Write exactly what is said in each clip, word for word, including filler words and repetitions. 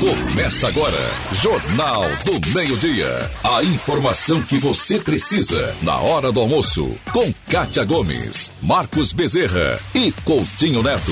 Começa agora, Jornal do Meio-Dia. A informação que você precisa na hora do almoço. Com Kátia Gomes, Marcos Bezerra e Coutinho Neto.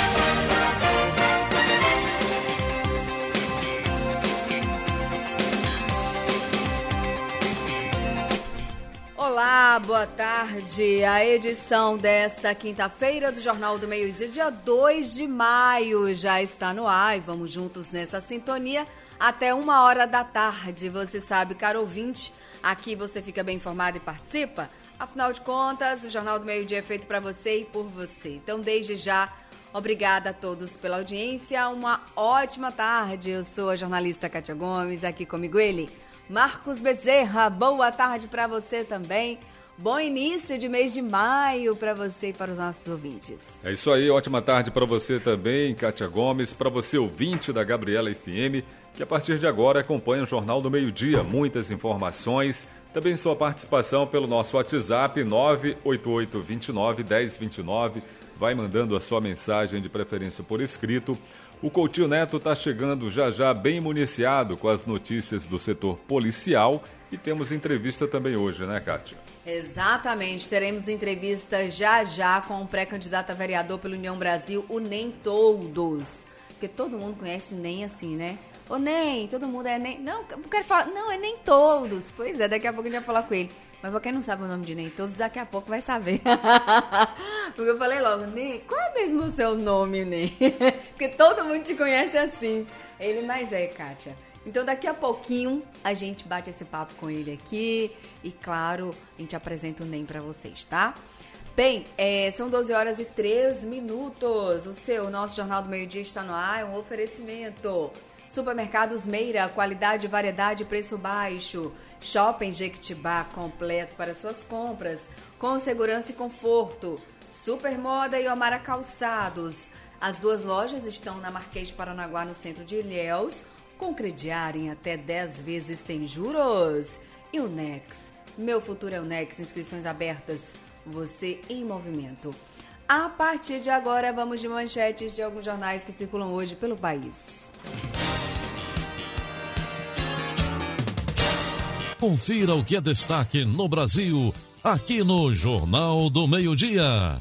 Olá, boa tarde. A edição desta quinta-feira do Jornal do Meio-Dia, dia dois de maio, já está no ar e vamos juntos nessa sintonia até uma hora da tarde. Você sabe, caro ouvinte, aqui você fica bem informado e participa. Afinal de contas, o Jornal do Meio-Dia é feito para você e por você. Então, desde já, obrigada a todos pela audiência. Uma ótima tarde. Eu sou a jornalista Kátia Gomes, aqui comigo ele, Marcos Bezerra. Boa tarde para você também. Bom início de mês de maio para você e para os nossos ouvintes. É isso aí, ótima tarde para você também, Kátia Gomes, para você ouvinte da Gabriela F M, que a partir de agora acompanha o Jornal do Meio-Dia. Muitas informações, também sua participação pelo nosso WhatsApp nove oito oito, dois nove, um zero dois nove. Vai mandando a sua mensagem de preferência por escrito. O Coutinho Neto está chegando já já bem municiado com as notícias do setor policial e temos entrevista também hoje, né, Kátia? Exatamente, teremos entrevista já já com o pré-candidato a vereador pela União Brasil, o Nem Todos. Porque todo mundo conhece Nem assim, né? Ô Nem, todo mundo é Nem. Não, eu quero falar, não, é Nem Todos. Pois é, daqui a pouco a gente vai falar com ele. Mas pra quem não sabe o nome de Nem Todos, daqui a pouco vai saber. Porque eu falei logo, Nem, qual é mesmo o seu nome, Nem? Porque todo mundo te conhece assim. Ele, mas é, Kátia. Então daqui a pouquinho a gente bate esse papo com ele aqui. E claro, a gente apresenta o Nem pra vocês, tá? Bem, é, são doze horas e três minutos. O seu, o nosso Jornal do Meio-Dia está no ar, é um oferecimento. Supermercados Meira, qualidade, variedade, preço baixo. Shopping Jequitibá, completo para suas compras, com segurança e conforto. Supermoda e Omara Calçados. As duas lojas estão na Marquês de Paranaguá, no centro de Ilhéus, com crediário em até dez vezes sem juros. E o Nex. Meu futuro é o Nex, inscrições abertas. Você em movimento. A partir de agora, vamos de manchetes de alguns jornais que circulam hoje pelo país. Confira o que é destaque no Brasil, aqui no Jornal do Meio-Dia.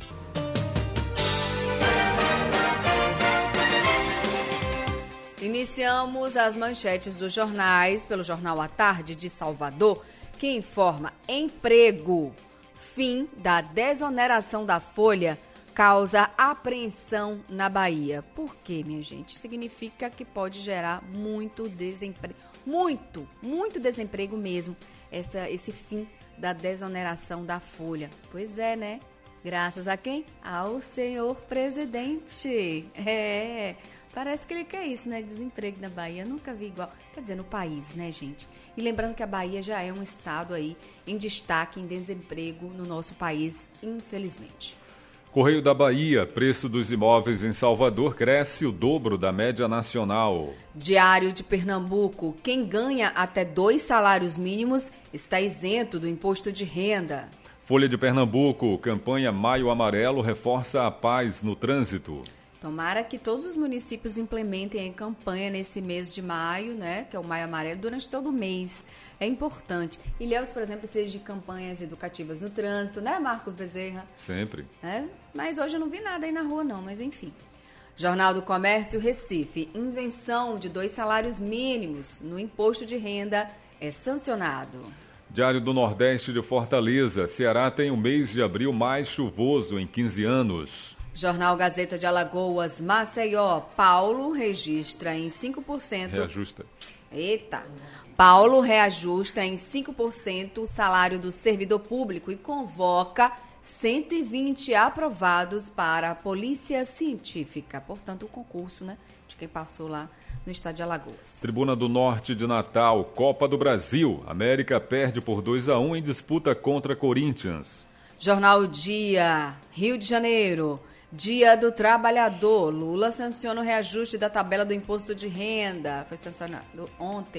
Iniciamos as manchetes dos jornais pelo Jornal à Tarde de Salvador, que informa: emprego, fim da desoneração da folha causa apreensão na Bahia. Por quê, minha gente? Significa que pode gerar muito desemprego. Muito, muito desemprego mesmo, essa, esse fim da desoneração da folha. Pois é, né? Graças a quem? Ao senhor presidente. É, parece que ele quer isso, né? Desemprego na Bahia, nunca vi igual. Quer dizer, no país, né, gente? E lembrando que a Bahia já é um estado aí em destaque, em desemprego no nosso país, infelizmente. Correio da Bahia, preço dos imóveis em Salvador cresce o dobro da média nacional. Diário de Pernambuco, quem ganha até dois salários mínimos está isento do imposto de renda. Folha de Pernambuco, campanha Maio Amarelo reforça a paz no trânsito. Tomara que todos os municípios implementem a campanha nesse mês de maio, né, que é o Maio Amarelo, durante todo o mês. É importante. Ilhéus, por exemplo, precisa de campanhas educativas no trânsito, né, Marcos Bezerra? Sempre. É, mas hoje eu não vi nada aí na rua, não, mas enfim. Jornal do Comércio, Recife. Isenção de dois salários mínimos no imposto de renda é sancionado. Diário do Nordeste de Fortaleza. Ceará tem o mês de abril mais chuvoso em quinze anos. Jornal Gazeta de Alagoas, Maceió, Paulo registra em cinco por cento... Reajusta. Eita! Paulo reajusta em cinco por cento o salário do servidor público e convoca cento e vinte aprovados para a Polícia Científica. Portanto, o concurso, né, de quem passou lá no estado de Alagoas. Tribuna do Norte de Natal, Copa do Brasil. América perde por dois a um em disputa contra Corinthians. Jornal Dia, Rio de Janeiro. Dia do Trabalhador. Lula sanciona o reajuste da tabela do imposto de renda. Foi sancionado ontem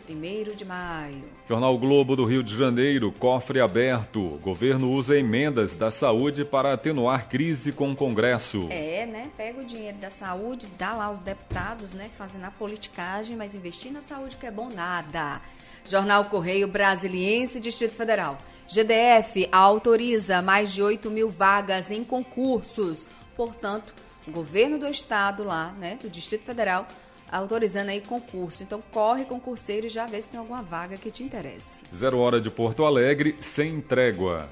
primeiro de maio. Jornal Globo do Rio de Janeiro, cofre aberto. Governo usa emendas da saúde para atenuar crise com o Congresso. É, né? Pega o dinheiro da saúde, dá lá aos deputados, né? Fazendo a politicagem, mas investir na saúde que é bom nada. Jornal Correio Brasiliense, Distrito Federal. G D F autoriza mais de oito mil vagas em concursos. Portanto, o governo do estado lá, né, do Distrito Federal, autorizando aí concurso. Então, corre, concurseiro, e já vê se tem alguma vaga que te interesse. Zero hora de Porto Alegre, sem trégua.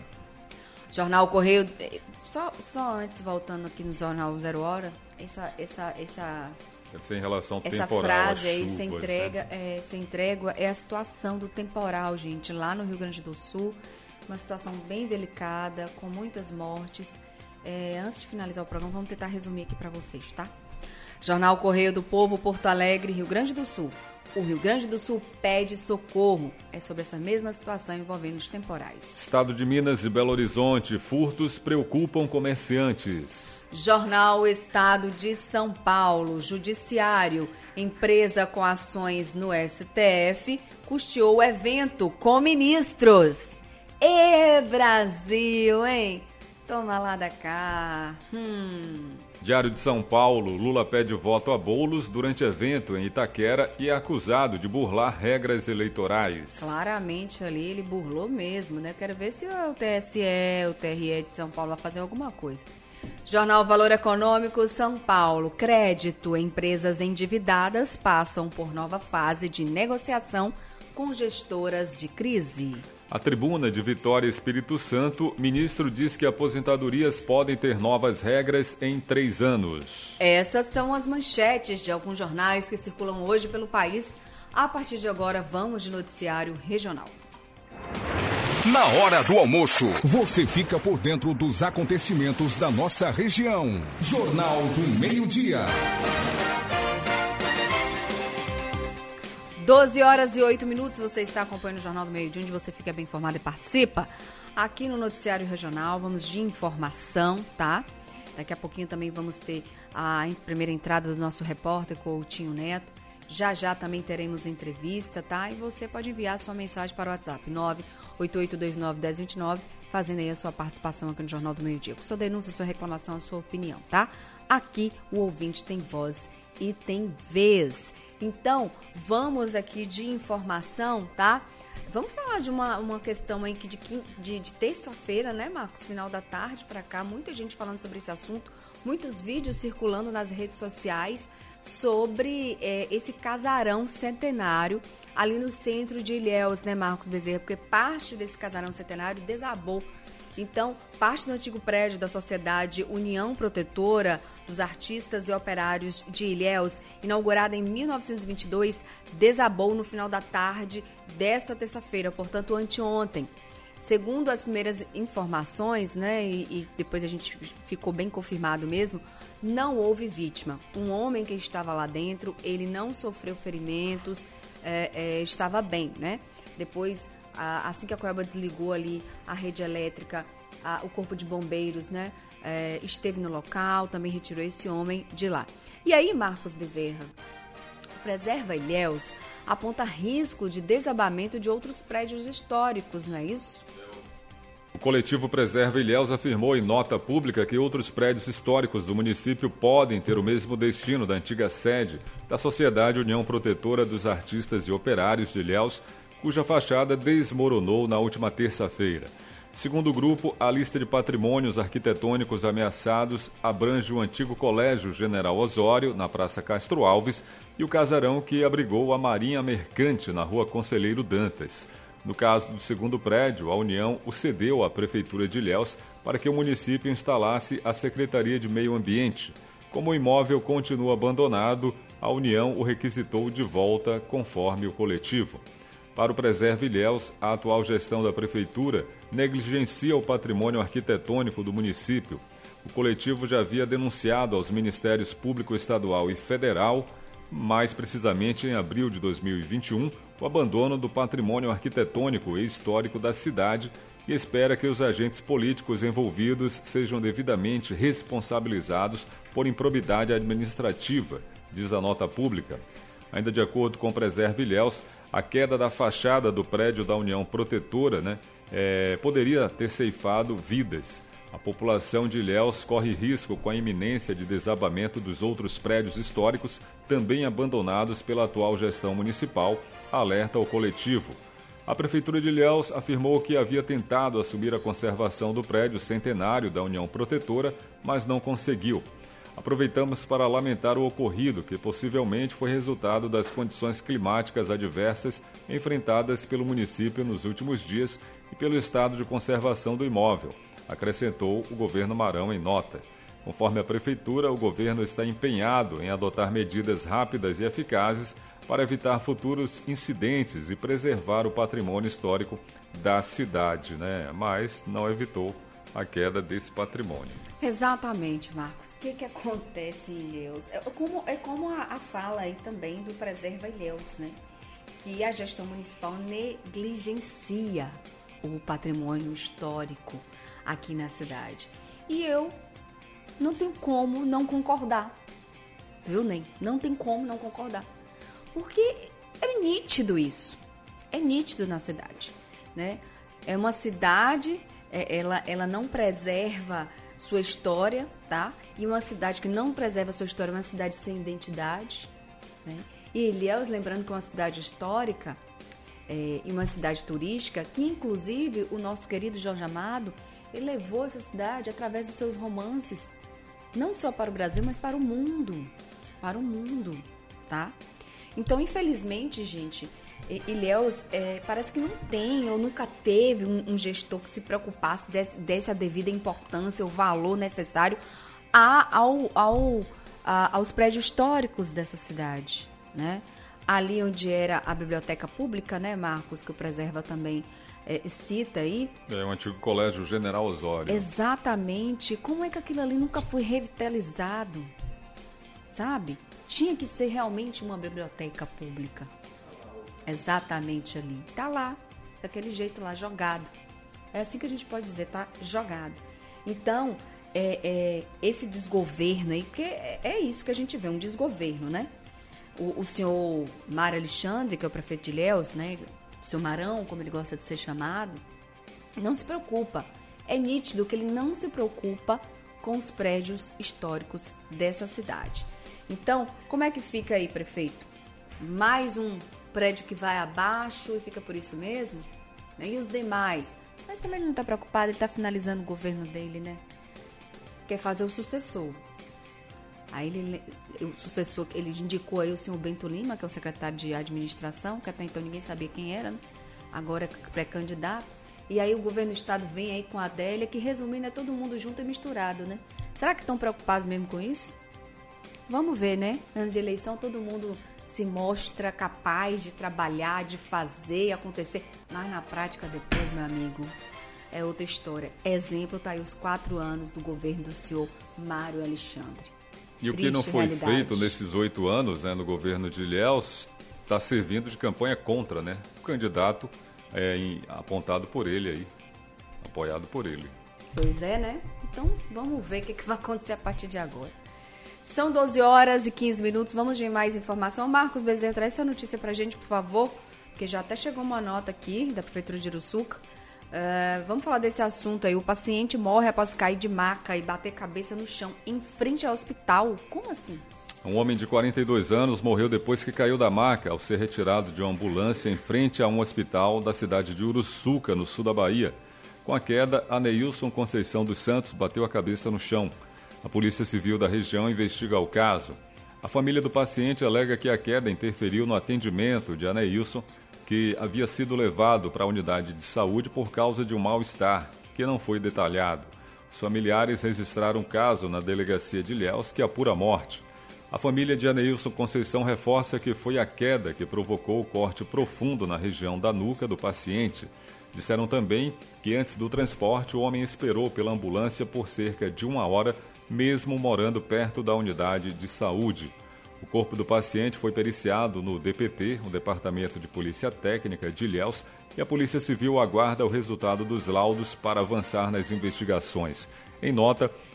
Jornal Correio... Só, só antes, voltando aqui no Jornal Zero Hora, essa... essa, essa Deve ser em relação ao Essa temporal, frase aí, chuvas, sem, entrega, né? é, sem trégua, é a situação do temporal, gente, lá no Rio Grande do Sul. Uma situação bem delicada, com muitas mortes. É, antes de finalizar o programa, vamos tentar resumir aqui para vocês, tá? Jornal Correio do Povo, Porto Alegre, Rio Grande do Sul. O Rio Grande do Sul pede socorro. É sobre essa mesma situação envolvendo os temporais. Estado de Minas e Belo Horizonte, furtos preocupam comerciantes. Jornal Estado de São Paulo, Judiciário, empresa com ações no S T F, custeou o evento com ministros. Ê, Brasil, hein? Toma lá da cá. Hum. Diário de São Paulo, Lula pede voto a bolos durante evento em Itaquera e é acusado de burlar regras eleitorais. Claramente ali ele burlou mesmo, né? Quero ver se o T S E, o T R E de São Paulo vai fazer alguma coisa. Jornal Valor Econômico, São Paulo. Crédito. Empresas endividadas passam por nova fase de negociação com gestoras de crise. A tribuna de Vitória Espírito Santo, ministro diz que aposentadorias podem ter novas regras em três anos. Essas são as manchetes de alguns jornais que circulam hoje pelo país. A partir de agora, vamos de noticiário regional. Na hora do almoço, você fica por dentro dos acontecimentos da nossa região. Jornal do Meio-Dia. doze horas e oito minutos, você está acompanhando o Jornal do Meio-Dia, onde você fica bem informado e participa. Aqui no Noticiário Regional, vamos de informação, tá? Daqui a pouquinho também vamos ter a primeira entrada do nosso repórter, Coutinho Neto. Já já também teremos entrevista, tá? E você pode enviar sua mensagem para o WhatsApp nove oito oito dois nove um zero dois nove, fazendo aí a sua participação aqui no Jornal do Meio-Dia. Sua denúncia, sua reclamação, a sua opinião, tá? Aqui o ouvinte tem voz e tem vez. Então, vamos aqui de informação, tá? Vamos falar de uma, uma questão aí que de, de, de terça-feira, né, Marcos? Final da tarde para cá, muita gente falando sobre esse assunto, muitos vídeos circulando nas redes sociais sobre é, esse casarão centenário ali no centro de Ilhéus, né, Marcos Bezerra? Porque parte desse casarão centenário desabou. Então, parte do antigo prédio da Sociedade União Protetora dos Artistas e Operários de Ilhéus, inaugurada em mil novecentos e vinte e dois, desabou no final da tarde desta terça-feira, portanto, anteontem. Segundo as primeiras informações, né, e, e depois a gente ficou bem confirmado mesmo, não houve vítima. Um homem que estava lá dentro, ele não sofreu ferimentos, é, é, estava bem, né? Depois, assim que a Coelba desligou ali a rede elétrica, a, o corpo de bombeiros, né, é, esteve no local, também retirou esse homem de lá. E aí, Marcos Bezerra, Preserva Ilhéus aponta risco de desabamento de outros prédios históricos, não é isso? O coletivo Preserva Ilhéus afirmou em nota pública que outros prédios históricos do município podem ter o mesmo destino da antiga sede da Sociedade União Protetora dos Artistas e Operários de Ilhéus, cuja fachada desmoronou na última terça-feira. Segundo o grupo, a lista de patrimônios arquitetônicos ameaçados abrange o antigo Colégio General Osório, na Praça Castro Alves, e o casarão que abrigou a Marinha Mercante, na Rua Conselheiro Dantas. No caso do segundo prédio, a União o cedeu à Prefeitura de Ilhéus para que o município instalasse a Secretaria de Meio Ambiente. Como o imóvel continua abandonado, a União o requisitou de volta conforme o coletivo. Para o Preserva Ilhéus, a atual gestão da Prefeitura negligencia o patrimônio arquitetônico do município. O coletivo já havia denunciado aos Ministérios Público Estadual e Federal, mais precisamente em abril de dois mil e vinte e um, o abandono do patrimônio arquitetônico e histórico da cidade e espera que os agentes políticos envolvidos sejam devidamente responsabilizados por improbidade administrativa, diz a nota pública. Ainda de acordo com o Preserva Ilhéus, a queda da fachada do prédio da União Protetora, né, é, poderia ter ceifado vidas. A população de Ilhéus corre risco com a iminência de desabamento dos outros prédios históricos, também abandonados pela atual gestão municipal, alerta o coletivo. A Prefeitura de Ilhéus afirmou que havia tentado assumir a conservação do prédio centenário da União Protetora, mas não conseguiu. Aproveitamos para lamentar o ocorrido, que possivelmente foi resultado das condições climáticas adversas enfrentadas pelo município nos últimos dias e pelo estado de conservação do imóvel, acrescentou o governo Marão em nota. Conforme a Prefeitura, o governo está empenhado em adotar medidas rápidas e eficazes para evitar futuros incidentes e preservar o patrimônio histórico da cidade, né? Mas não evitou a queda desse patrimônio. Exatamente, Marcos. O que, que acontece em Ilhéus? É como, é como a, a fala aí também do Preserva Ilhéus, né? Que a gestão municipal negligencia o patrimônio histórico aqui na cidade. E eu não tenho como não concordar. Viu, Ney? Não tem como não concordar. Porque é nítido isso. É nítido na cidade, né? É uma cidade... Ela, ela não preserva sua história, tá? E uma cidade que não preserva sua história é uma cidade sem identidade, né? E Ilhéus, lembrando que é uma cidade histórica é, e uma cidade turística, que inclusive o nosso querido Jorge Amado, ele levou essa cidade através dos seus romances, não só para o Brasil, mas para o mundo, para o mundo, tá? Então, infelizmente, gente... Ilhéus, é, parece que não tem ou nunca teve um, um gestor que se preocupasse, desse, desse a devida importância, o valor necessário a, ao, ao, a, aos prédios históricos dessa cidade, né? Ali onde era a biblioteca pública, né, Marcos, que o Preserva também é, cita aí. É o antigo Colégio General Osório. Exatamente. Como é que aquilo ali nunca foi revitalizado, sabe? Tinha que ser realmente uma biblioteca pública. Exatamente ali. Tá lá, daquele jeito lá, jogado. É assim que a gente pode dizer, tá jogado. Então, é, é, esse desgoverno aí, porque é, é isso que a gente vê, um desgoverno, né? O, o senhor Mário Alexandre, que é o prefeito de Ilhéus, né? O senhor Marão, como ele gosta de ser chamado, não se preocupa. É nítido que ele não se preocupa com os prédios históricos dessa cidade. Então, como é que fica aí, prefeito? Mais um prédio que vai abaixo e fica por isso mesmo, né? E os demais? Mas também ele não está preocupado, ele está finalizando o governo dele, né? Quer fazer o sucessor. Aí ele, o sucessor, ele indicou aí o senhor Bento Lima, que é o secretário de administração, que até então ninguém sabia quem era, né? Agora é pré-candidato. E aí o governo do estado vem aí com a Adélia, que resumindo é todo mundo junto e misturado, né? Será que estão preocupados mesmo com isso? Vamos ver, né? Antes de eleição todo mundo se mostra capaz de trabalhar, de fazer acontecer, mas na prática depois, meu amigo, é outra história. Exemplo, tá aí os quatro anos do governo do senhor Mário Alexandre. E o que não foi feito nesses oito anos, né, no governo de Ilhéus, está servindo de campanha contra, né? O candidato é em, apontado por ele aí, apoiado por ele. Pois é, né? Então vamos ver o que, que vai acontecer a partir de agora. São doze horas e quinze minutos, vamos de mais informação. Marcos Bezerra, traz essa notícia pra gente, por favor, porque já até chegou uma nota aqui da Prefeitura de Uruçuca. Uh, vamos falar desse assunto aí. O paciente morre após cair de maca e bater cabeça no chão em frente ao hospital. Como assim? Um homem de quarenta e dois anos morreu depois que caiu da maca ao ser retirado de uma ambulância em frente a um hospital da cidade de Uruçuca, no sul da Bahia. Com a queda, Aneilson Conceição dos Santos bateu a cabeça no chão. A Polícia Civil da região investiga o caso. A família do paciente alega que a queda interferiu no atendimento de Aneilson, que havia sido levado para a unidade de saúde por causa de um mal-estar, que não foi detalhado. Os familiares registraram um caso na delegacia de Ilhéus que apura a morte. A família de Aneilson Conceição reforça que foi a queda que provocou o corte profundo na região da nuca do paciente. Disseram também que antes do transporte o homem esperou pela ambulância por cerca de uma hora, mesmo morando perto da unidade de saúde. O corpo do paciente foi periciado no D P T, o Departamento de Polícia Técnica de Ilhéus, e a Polícia Civil aguarda o resultado dos laudos para avançar nas investigações. Em nota,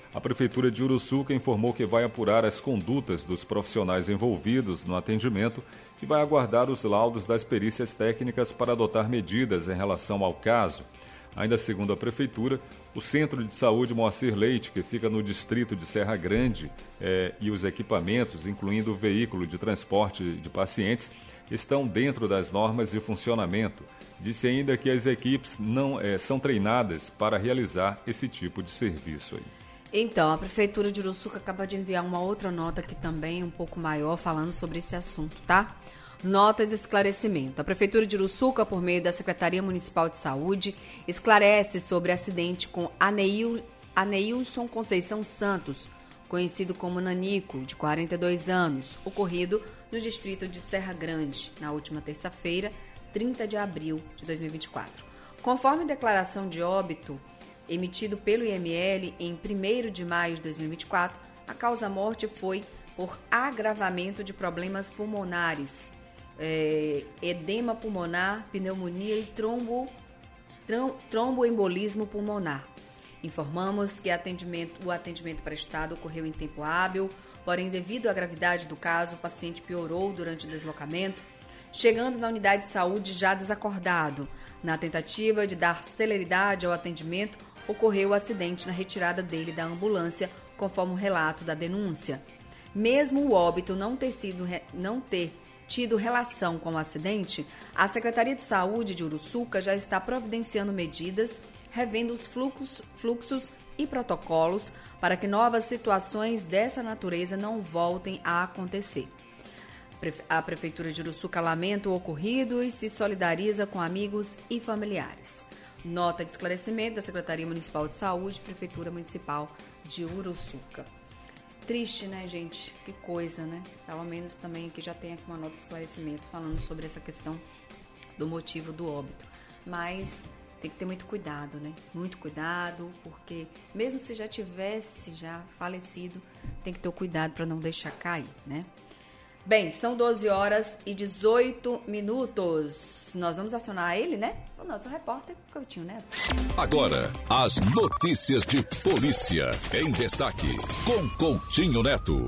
A Prefeitura de Uruçuca informou que vai apurar as condutas dos profissionais envolvidos no atendimento e vai aguardar os laudos das perícias técnicas para adotar medidas em relação ao caso. Ainda segundo a Prefeitura, o Centro de Saúde Moacir Leite, que fica no distrito de Serra Grande, eh, e os equipamentos, incluindo o veículo de transporte de pacientes, estão dentro das normas de funcionamento. Disse ainda que as equipes não eh, são treinadas para realizar esse tipo de serviço aí. Então, a Prefeitura de Uruçuca acaba de enviar uma outra nota aqui também, um pouco maior, falando sobre esse assunto, tá? Notas de esclarecimento. A Prefeitura de Uruçuca, por meio da Secretaria Municipal de Saúde, esclarece sobre acidente com Aneil, Aneilson Conceição Santos, conhecido como Nanico, de quarenta e dois anos, ocorrido no distrito de Serra Grande, na última terça-feira, trinta de abril de dois mil e vinte e quatro. Conforme declaração de óbito emitido pelo I M L em primeiro de maio de dois mil e vinte e quatro, a causa-morte foi por agravamento de problemas pulmonares, é, edema pulmonar, pneumonia e trombo, trom, tromboembolismo pulmonar. Informamos que atendimento, o atendimento prestado ocorreu em tempo hábil, porém, devido à gravidade do caso, o paciente piorou durante o deslocamento, chegando na unidade de saúde já desacordado. Na tentativa de dar celeridade ao atendimento, ocorreu o acidente na retirada dele da ambulância, conforme o relato da denúncia. Mesmo o óbito não ter, sido, não ter tido relação com o acidente, a Secretaria de Saúde de Uruçuca já está providenciando medidas, revendo os fluxos, fluxos e protocolos para que novas situações dessa natureza não voltem a acontecer. A Prefeitura de Uruçuca lamenta o ocorrido e se solidariza com amigos e familiares. Nota de esclarecimento da Secretaria Municipal de Saúde, Prefeitura Municipal de Uruçuca. Triste, né, gente? Que coisa, né? Pelo menos também aqui já tem aqui uma nota de esclarecimento falando sobre essa questão do motivo do óbito. Mas tem que ter muito cuidado, né? Muito cuidado, porque mesmo se já tivesse já falecido, tem que ter o cuidado para não deixar cair, né? Bem, são doze horas e dezoito minutos. Nós vamos acionar ele, né? O nosso repórter, Coutinho Neto. Agora, as notícias de polícia em destaque, com Coutinho Neto.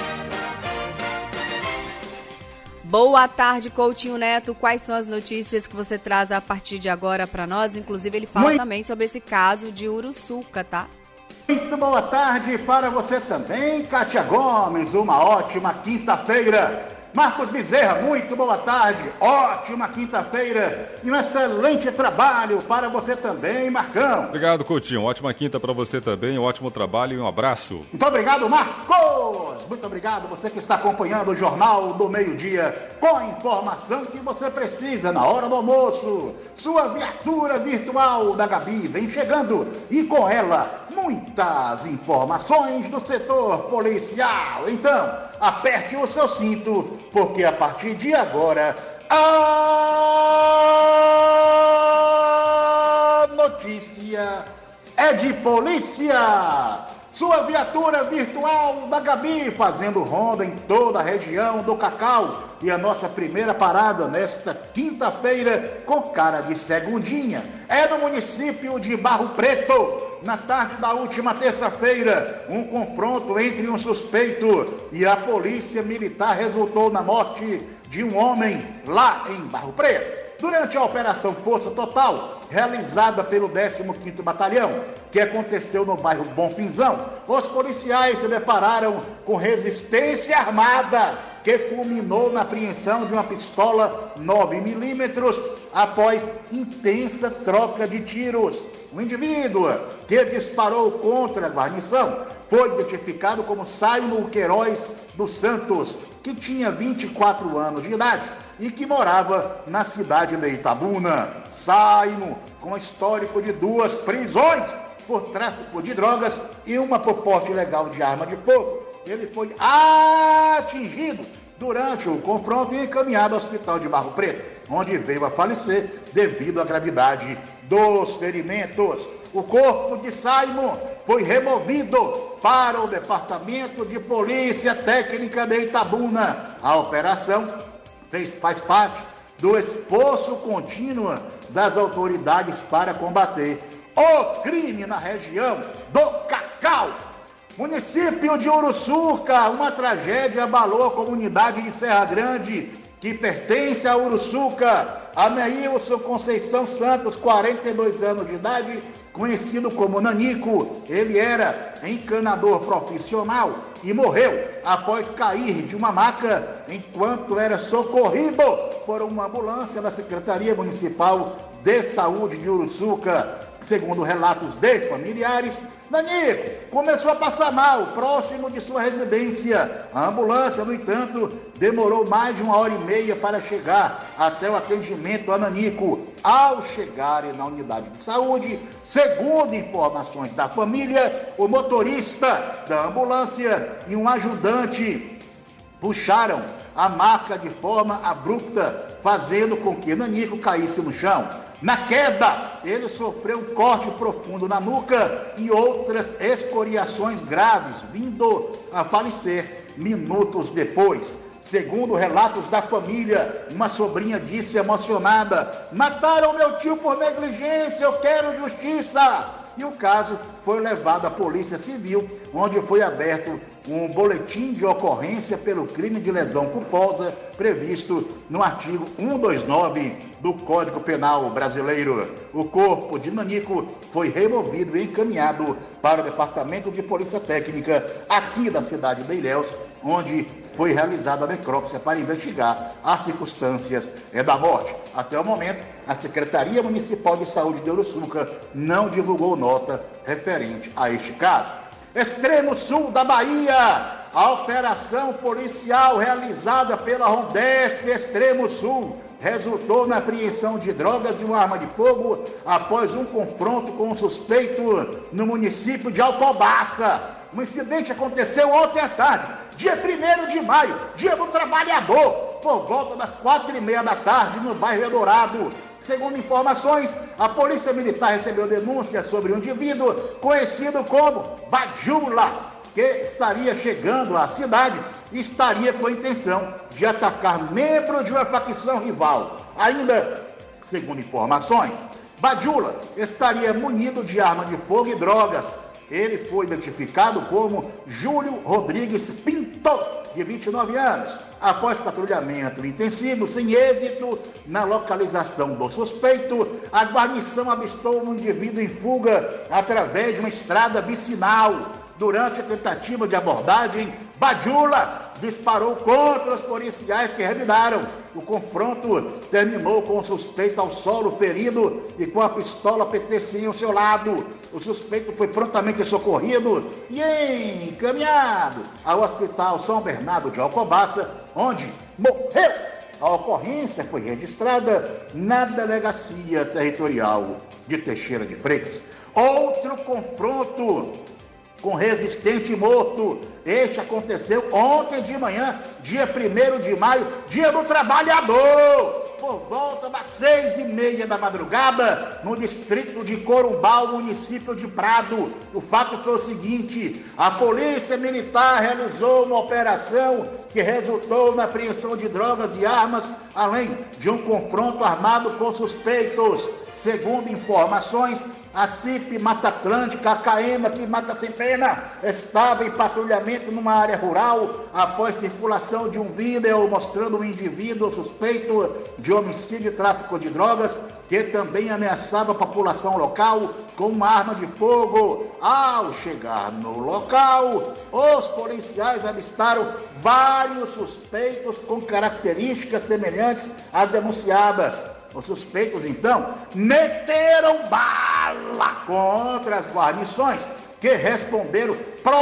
Boa tarde, Coutinho Neto. Quais são as notícias que você traz a partir de agora para nós? Inclusive, ele fala Muito... também sobre esse caso de Uruçuca, tá? Muito boa tarde para você também, Kátia Gomes. Uma ótima quinta-feira. Marcos Bezerra, muito boa tarde. Ótima quinta-feira e um excelente trabalho para você também, Marcão. Obrigado, Coutinho. Ótima quinta para você também. Ótimo trabalho e um abraço. Muito obrigado, Marcos. Muito obrigado você que está acompanhando o Jornal do Meio-Dia com a informação que você precisa na hora do almoço. Sua viatura virtual da Gabi vem chegando e com ela muitas informações do setor policial. Então, aperte o seu cinto, porque a partir de agora, a notícia é de polícia. Sua viatura virtual da Gabi fazendo ronda em toda a região do Cacau. E a nossa primeira parada nesta quinta-feira com cara de segundinha é no município de Barro Preto. Na tarde da última terça-feira, um confronto entre um suspeito e a polícia militar resultou na morte de um homem lá em Barro Preto. Durante a Operação Força Total, realizada pelo décimo quinto Batalhão, que aconteceu no bairro Bonfinzão, os policiais se depararam com resistência armada, que culminou na apreensão de uma pistola nove milímetros após intensa troca de tiros. O indivíduo que disparou contra a guarnição foi identificado como Saimo Queiroz dos Santos, que tinha vinte e quatro anos de idade e que morava na cidade de Itabuna. Saimo, com histórico de duas prisões por tráfico de drogas e uma por porte ilegal de arma de fogo. Ele foi atingido durante o confronto e encaminhado ao hospital de Barro Preto, onde veio a falecer devido à gravidade dos ferimentos. O corpo de Saimo foi removido para o Departamento de Polícia Técnica de Itabuna. A operação fez, faz parte do esforço contínuo das autoridades para combater o crime na região do Cacau. Município de Uruçuca, uma tragédia abalou a comunidade de Serra Grande, que pertence a Uruçuca. Ameilson Conceição Santos, quarenta e dois anos de idade, conhecido como Nanico. Ele era encanador profissional e morreu após cair de uma maca enquanto era socorrido por uma ambulância da Secretaria Municipal de Saúde de Uruçuca. Segundo relatos de familiares, Nanico começou a passar mal próximo de sua residência. A ambulância, no entanto, demorou mais de uma hora e meia para chegar até o atendimento a Nanico. Ao chegarem na unidade de saúde, segundo informações da família, o motorista da ambulância e um ajudante puxaram a maca de forma abrupta, fazendo com que Nanico caísse no chão. Na queda, ele sofreu um corte profundo na nuca e outras escoriações graves, vindo a falecer minutos depois. Segundo relatos da família, uma sobrinha disse emocionada: "Mataram meu tio por negligência, eu quero justiça!" E o caso foi levado à Polícia Civil, onde foi aberto um boletim de ocorrência pelo crime de lesão culposa previsto no artigo cento e vinte e nove do Código Penal brasileiro. O corpo de Nanico foi removido e encaminhado para o Departamento de Polícia Técnica aqui da cidade de Ilhéus, onde foi realizada a necrópsia para investigar as circunstâncias da morte. Até o momento, a Secretaria Municipal de Saúde de Uruçuca não divulgou nota referente a este caso. Extremo sul da Bahia, a operação policial realizada pela Rondesp Extremo Sul resultou na apreensão de drogas e uma arma de fogo após um confronto com um suspeito no município de Alcobaça. O incidente aconteceu ontem à tarde, dia primeiro de maio, dia do trabalhador, por volta das quatro e meia da tarde, no bairro Eldorado. Segundo informações, a Polícia Militar recebeu denúncia sobre um indivíduo conhecido como Badjula, que estaria chegando à cidade e estaria com a intenção de atacar membro de uma facção rival. Ainda, segundo informações, Badjula estaria munido de arma de fogo e drogas. Ele foi identificado como Júlio Rodrigues Pinto, de vinte e nove anos. Após patrulhamento intensivo, sem êxito na localização do suspeito, a guarnição avistou um indivíduo em fuga através de uma estrada vicinal. Durante a tentativa de abordagem, Badjula disparou contra os policiais que revidaram. O confronto terminou com o suspeito ao solo ferido e com a pistola P T C ao seu lado. O suspeito foi prontamente socorrido e encaminhado ao Hospital São Bernardo de Alcobaça, onde morreu. A ocorrência foi registrada na Delegacia Territorial de Teixeira de Freitas. Outro confronto com resistente morto. Este aconteceu ontem de manhã, dia primeiro de maio, dia do trabalhador, por volta das seis e meia da madrugada, no distrito de Corumbau, município de Prado. O fato foi o seguinte: a Polícia Militar realizou uma operação que resultou na apreensão de drogas e armas, além de um confronto armado com suspeitos. Segundo informações, a C I P Mata Atlântica, a CAEMA aqui Mata Sem Pena, estava em patrulhamento numa área rural após circulação de um vídeo mostrando um indivíduo suspeito de homicídio e tráfico de drogas, que também ameaçava a população local com uma arma de fogo. Ao chegar no local, os policiais avistaram vários suspeitos com características semelhantes às denunciadas. Os suspeitos, então, meteram bala contra as guarnições, que responderam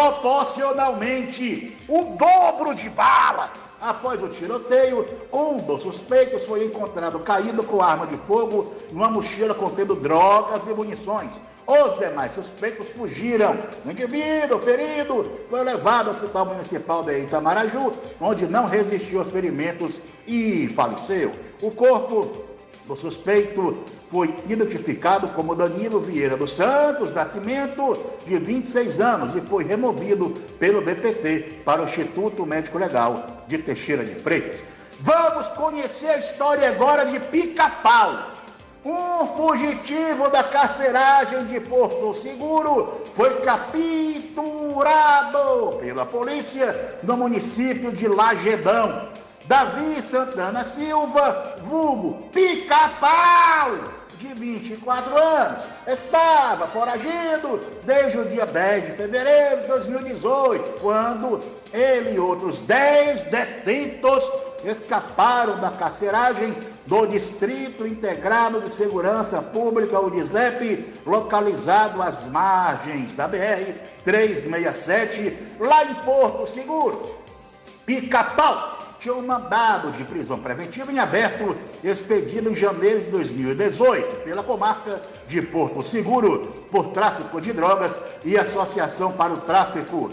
proporcionalmente o dobro de bala. Após o tiroteio, um dos suspeitos foi encontrado caído com arma de fogo numa mochila contendo drogas e munições. Os demais suspeitos fugiram. O indivíduo ferido foi levado ao Hospital Municipal de Itamaraju, onde não resistiu aos ferimentos e faleceu. O corpo do suspeito foi identificado como Danilo Vieira dos Santos Nascimento, de vinte e seis anos, e foi removido pelo B P T para o Instituto Médico Legal de Teixeira de Freitas. Vamos conhecer a história agora de Pica-Pau. Um fugitivo da carceragem de Porto Seguro foi capturado pela polícia no município de Lagedão. Davi Santana Silva, vulgo Pica-Pau, de vinte e quatro anos, estava foragido desde o dia dez de fevereiro de dois mil e dezoito, quando ele e outros dez detentos escaparam da carceragem do Distrito Integrado de Segurança Pública, o DISEP, localizado às margens da B R trezentos e sessenta e sete, lá em Porto Seguro. Pica-Pau tinha um mandado de prisão preventiva em aberto, expedido em janeiro de dois mil e dezoito, pela comarca de Porto Seguro, por tráfico de drogas e associação para o tráfico.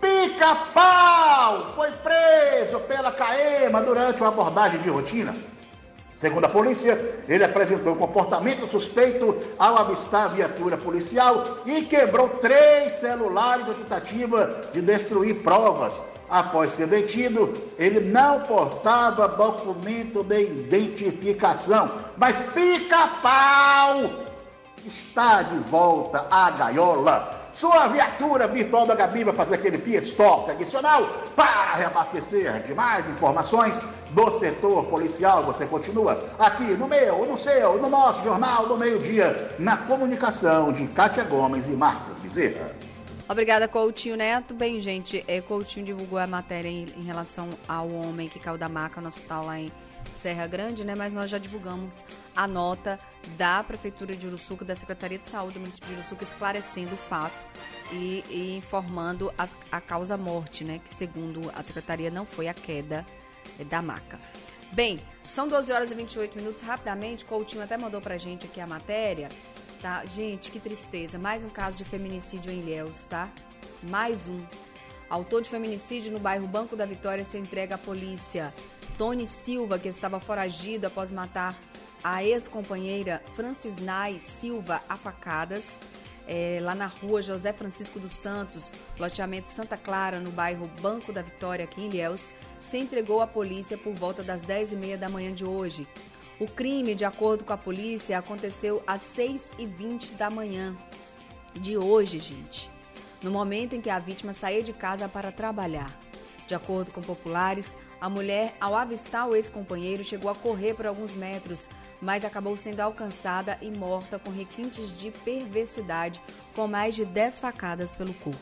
Pica-Pau foi preso pela CAEMA durante uma abordagem de rotina. Segundo a polícia, ele apresentou comportamento suspeito ao avistar a viatura policial e quebrou três celulares na tentativa de destruir provas. Após ser detido, ele não portava documento de identificação, mas Pica-Pau está de volta à gaiola. Sua viatura virtual da Gabi vai fazer aquele pit stop adicional para reabastecer de mais informações do setor policial. Você continua aqui no meu, no seu, no nosso Jornal do Meio-Dia, na comunicação de Kátia Gomes e Marcos Bezerra. Obrigada, Coutinho Neto. Bem, gente, é, Coutinho divulgou a matéria em, em relação ao homem que caiu da maca no hospital lá em Serra Grande, né? Mas nós já divulgamos a nota da Prefeitura de Uruçuca, da Secretaria de Saúde do município de Uruçuca, esclarecendo o fato e, e informando as, a causa-morte, né? Que segundo a Secretaria não foi a queda é, da maca. Bem, são doze horas e vinte e oito minutos. Rapidamente, Coutinho até mandou pra gente aqui a matéria. Tá? Gente, que tristeza. Mais um caso de feminicídio em Ilhéus, tá? Mais um. Autor de feminicídio no bairro Banco da Vitória se entrega à polícia. Tony Silva, que estava foragido após matar a ex-companheira Francisnay Silva a facadas, é, lá na rua José Francisco dos Santos, loteamento Santa Clara, no bairro Banco da Vitória, aqui em Ilhéus, se entregou à polícia por volta das dez e meia da manhã de hoje. O crime, de acordo com a polícia, aconteceu às seis e vinte da manhã de hoje, gente, no momento em que a vítima saía de casa para trabalhar. De acordo com populares, a mulher, ao avistar o ex-companheiro, chegou a correr por alguns metros, mas acabou sendo alcançada e morta com requintes de perversidade, com mais de dez facadas pelo corpo.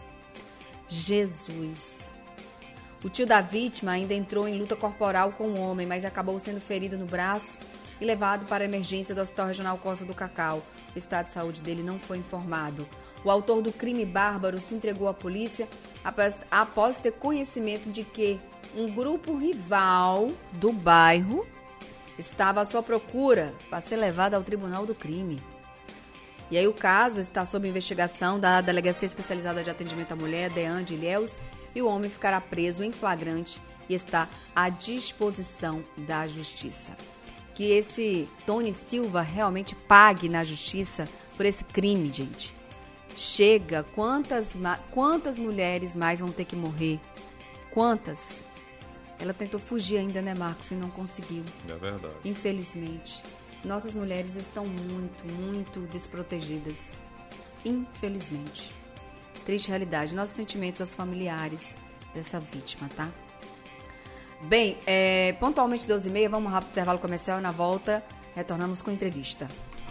Jesus! O tio da vítima ainda entrou em luta corporal com o homem, mas acabou sendo ferido no braço e levado para a emergência do Hospital Regional Costa do Cacau. O estado de saúde dele não foi informado. O autor do crime bárbaro se entregou à polícia após, após ter conhecimento de que um grupo rival do bairro estava à sua procura para ser levado ao tribunal do crime. E aí o caso está sob investigação da Delegacia Especializada de Atendimento à Mulher, DEAN de Ilhéus, e o homem ficará preso em flagrante e está à disposição da justiça. Que esse Tony Silva realmente pague na justiça por esse crime, gente. Chega, quantas, quantas mulheres mais vão ter que morrer? Quantas? Ela tentou fugir ainda, né, Marcos, e não conseguiu. É verdade. Infelizmente. Nossas mulheres estão muito, muito desprotegidas. Infelizmente. Triste realidade. Nossos sentimentos aos familiares dessa vítima, tá? Bem, é, pontualmente doze e meia, vamos um rápido intervalo comercial e na volta retornamos com a entrevista.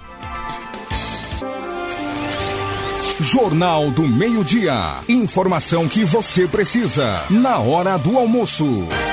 Jornal do Meio-Dia. Informação que você precisa na hora do almoço.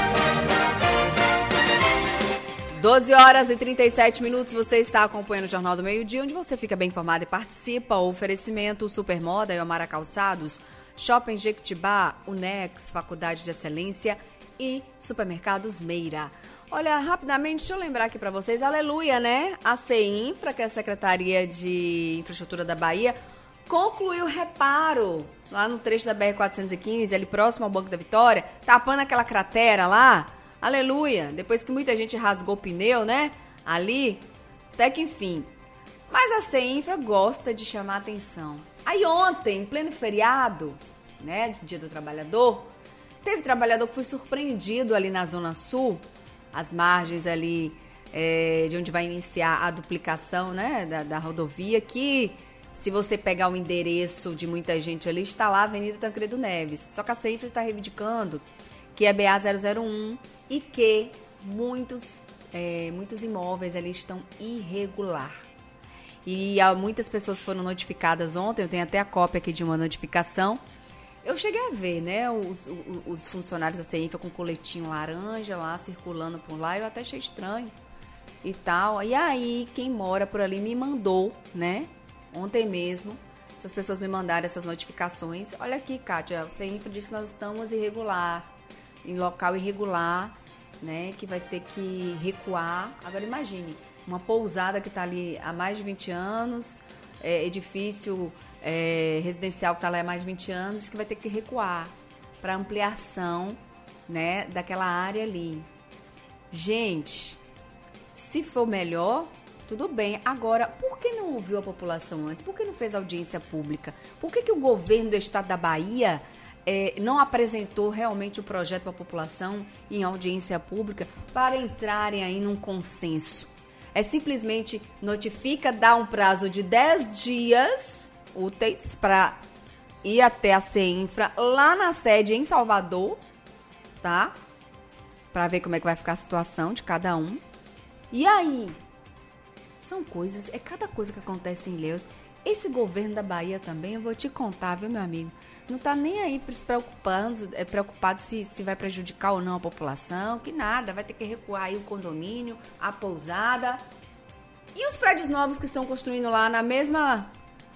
doze horas e trinta e sete minutos, você está acompanhando o Jornal do Meio-Dia, onde você fica bem informado e participa. O oferecimento Supermoda e Amara Calçados, Shopping Jequitibá, Unex, Faculdade de Excelência e Supermercados Meira. Olha, rapidamente, deixa eu lembrar aqui para vocês, aleluia, né? A CEINFRA, que é a Secretaria de Infraestrutura da Bahia, concluiu o reparo lá no trecho da B R quatrocentos e quinze, ali próximo ao Banco da Vitória, tapando aquela cratera lá. Aleluia! Depois que muita gente rasgou o pneu, né? Ali, até que enfim. Mas a CEINFRA gosta de chamar atenção. Aí ontem, em pleno feriado, né, Dia do Trabalhador, teve trabalhador que foi surpreendido ali na Zona Sul, às margens ali é, de onde vai iniciar a duplicação, né, da, da rodovia, que se você pegar o endereço de muita gente ali, está lá a Avenida Tancredo Neves. Só que a CEINFRA está reivindicando que é B A zero zero um e que muitos, é, muitos imóveis ali estão irregular. E há, muitas pessoas foram notificadas ontem, eu tenho até a cópia aqui de uma notificação. Eu cheguei a ver, né, os, os, os funcionários da CEINFRA com coletinho laranja lá, circulando por lá, eu até achei estranho e tal. E aí, quem mora por ali me mandou, né, ontem mesmo, essas pessoas me mandaram essas notificações. Olha aqui, Kátia, o CEINFRA disse que nós estamos irregular, em local irregular, né, que vai ter que recuar. Agora imagine, uma pousada que está ali há mais de vinte anos, é, edifício é, residencial que está lá há mais de vinte anos, que vai ter que recuar para ampliação, né, daquela área ali. Gente, se for melhor, tudo bem. Agora, por que não ouviu a população antes? Por que não fez audiência pública? Por que, que o governo do estado da Bahia É, não apresentou realmente o projeto para a população em audiência pública para entrarem aí num consenso? É simplesmente notifica, dá um prazo de dez dias úteis para ir até a CEINFRA lá na sede em Salvador, tá? Para ver como é que vai ficar a situação de cada um. E aí, são coisas, é cada coisa que acontece em Ilhéus. Esse governo da Bahia também, eu vou te contar, viu, meu amigo? Não tá nem aí se preocupando, é, preocupado se, se vai prejudicar ou não a população, que nada, vai ter que recuar aí o condomínio, a pousada. E os prédios novos que estão construindo lá na mesma,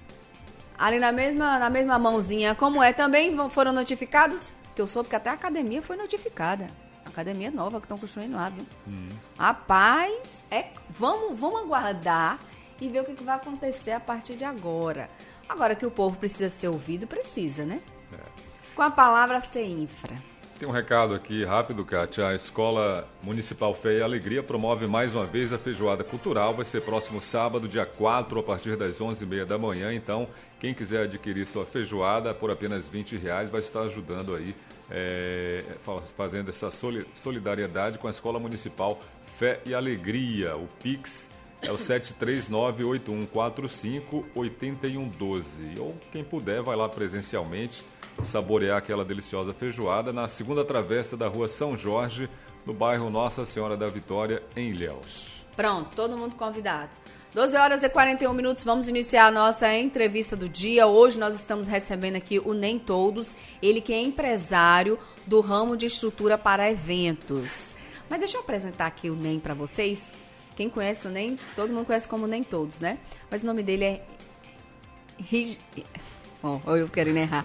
ali na mesma, na mesma mãozinha, como é, também foram notificados? Que eu soube que até a academia foi notificada. Academia nova que estão construindo lá, viu? Hum. Rapaz, é, vamos, vamos aguardar e ver o que, que vai acontecer a partir de agora. Agora que o povo precisa ser ouvido, precisa, né? É. Com a palavra CEINFRA. Tem um recado aqui rápido, Kátia. A Escola Municipal Fé e Alegria promove mais uma vez a feijoada cultural. Vai ser próximo sábado, dia quatro, a partir das onze e meia da manhã. Então, quem quiser adquirir sua feijoada por apenas vinte reais vai estar ajudando aí, é, fazendo essa solidariedade com a Escola Municipal Fé e Alegria. O Pix é o sete três nove oito um quatro cinco oito um um dois. Ou quem puder, vai lá presencialmente saborear aquela deliciosa feijoada na segunda travessa da Rua São Jorge, no bairro Nossa Senhora da Vitória, em Ilhéus. Pronto, todo mundo convidado. doze horas e quarenta e um minutos, vamos iniciar a nossa entrevista do dia. Hoje nós estamos recebendo aqui o Nem Todos, ele que é empresário do ramo de estrutura para eventos. Mas deixa eu apresentar aqui o Nem para vocês. Quem conhece o Nem, todo mundo conhece como Nem Todos, né? Mas o nome dele é... Rig... Bom, oh, eu querendo errar.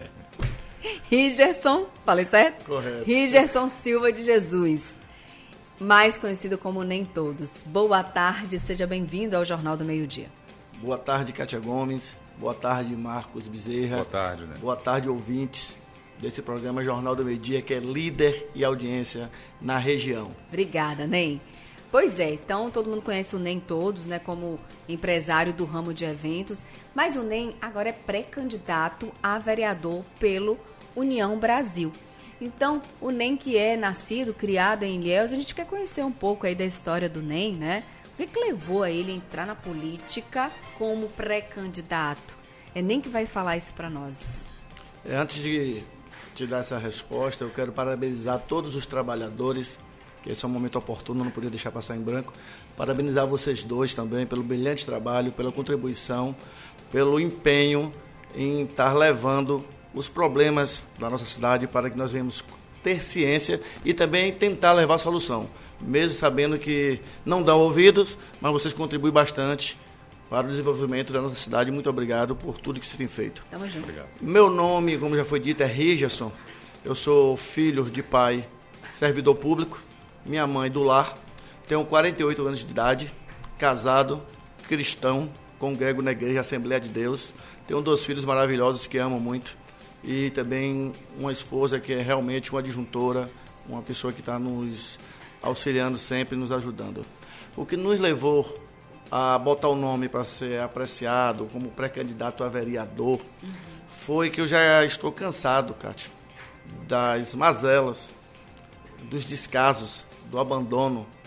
Rigerson, falei certo? Correto. Rigerson Silva de Jesus, mais conhecido como Nem Todos. Boa tarde, seja bem-vindo ao Jornal do Meio-Dia. Boa tarde, Kátia Gomes. Boa tarde, Marcos Bezerra. Boa tarde, né? Boa tarde, ouvintes desse programa Jornal do Meio-Dia, que é líder e audiência na região. Obrigada, Nem. Pois é, então todo mundo conhece o Nem Todos, né, como empresário do ramo de eventos, mas o Nem agora é pré-candidato a vereador pelo União Brasil. Então, o Nem, que é nascido, criado em Ilhéus, a gente quer conhecer um pouco aí da história do Nem, né? O que, que levou a ele a entrar na política como pré-candidato? É Nem que vai falar isso para nós. Antes de te dar essa resposta, eu quero parabenizar todos os trabalhadores, que esse é um momento oportuno, não podia deixar passar em branco. Parabenizar vocês dois também pelo brilhante trabalho, pela contribuição, pelo empenho em estar levando os problemas da nossa cidade para que nós venhamos ter ciência e também tentar levar a solução, mesmo sabendo que não dão ouvidos, mas vocês contribuem bastante para o desenvolvimento da nossa cidade. Muito obrigado por tudo que se tem feito. Tamo junto. Obrigado. Meu nome, como já foi dito, é Rigerson. Eu sou filho de pai servidor público, minha mãe do lar, tenho quarenta e oito anos de idade, casado, cristão, congrego na Igreja Assembleia de Deus, tenho dois filhos maravilhosos que amo muito e também uma esposa que é realmente uma adjuntora, uma pessoa que está nos auxiliando sempre, nos ajudando. O que nos levou a botar o nome para ser apreciado como pré-candidato a vereador uhum. foi que eu já estou cansado, Kátia, das mazelas, dos descasos, do abandono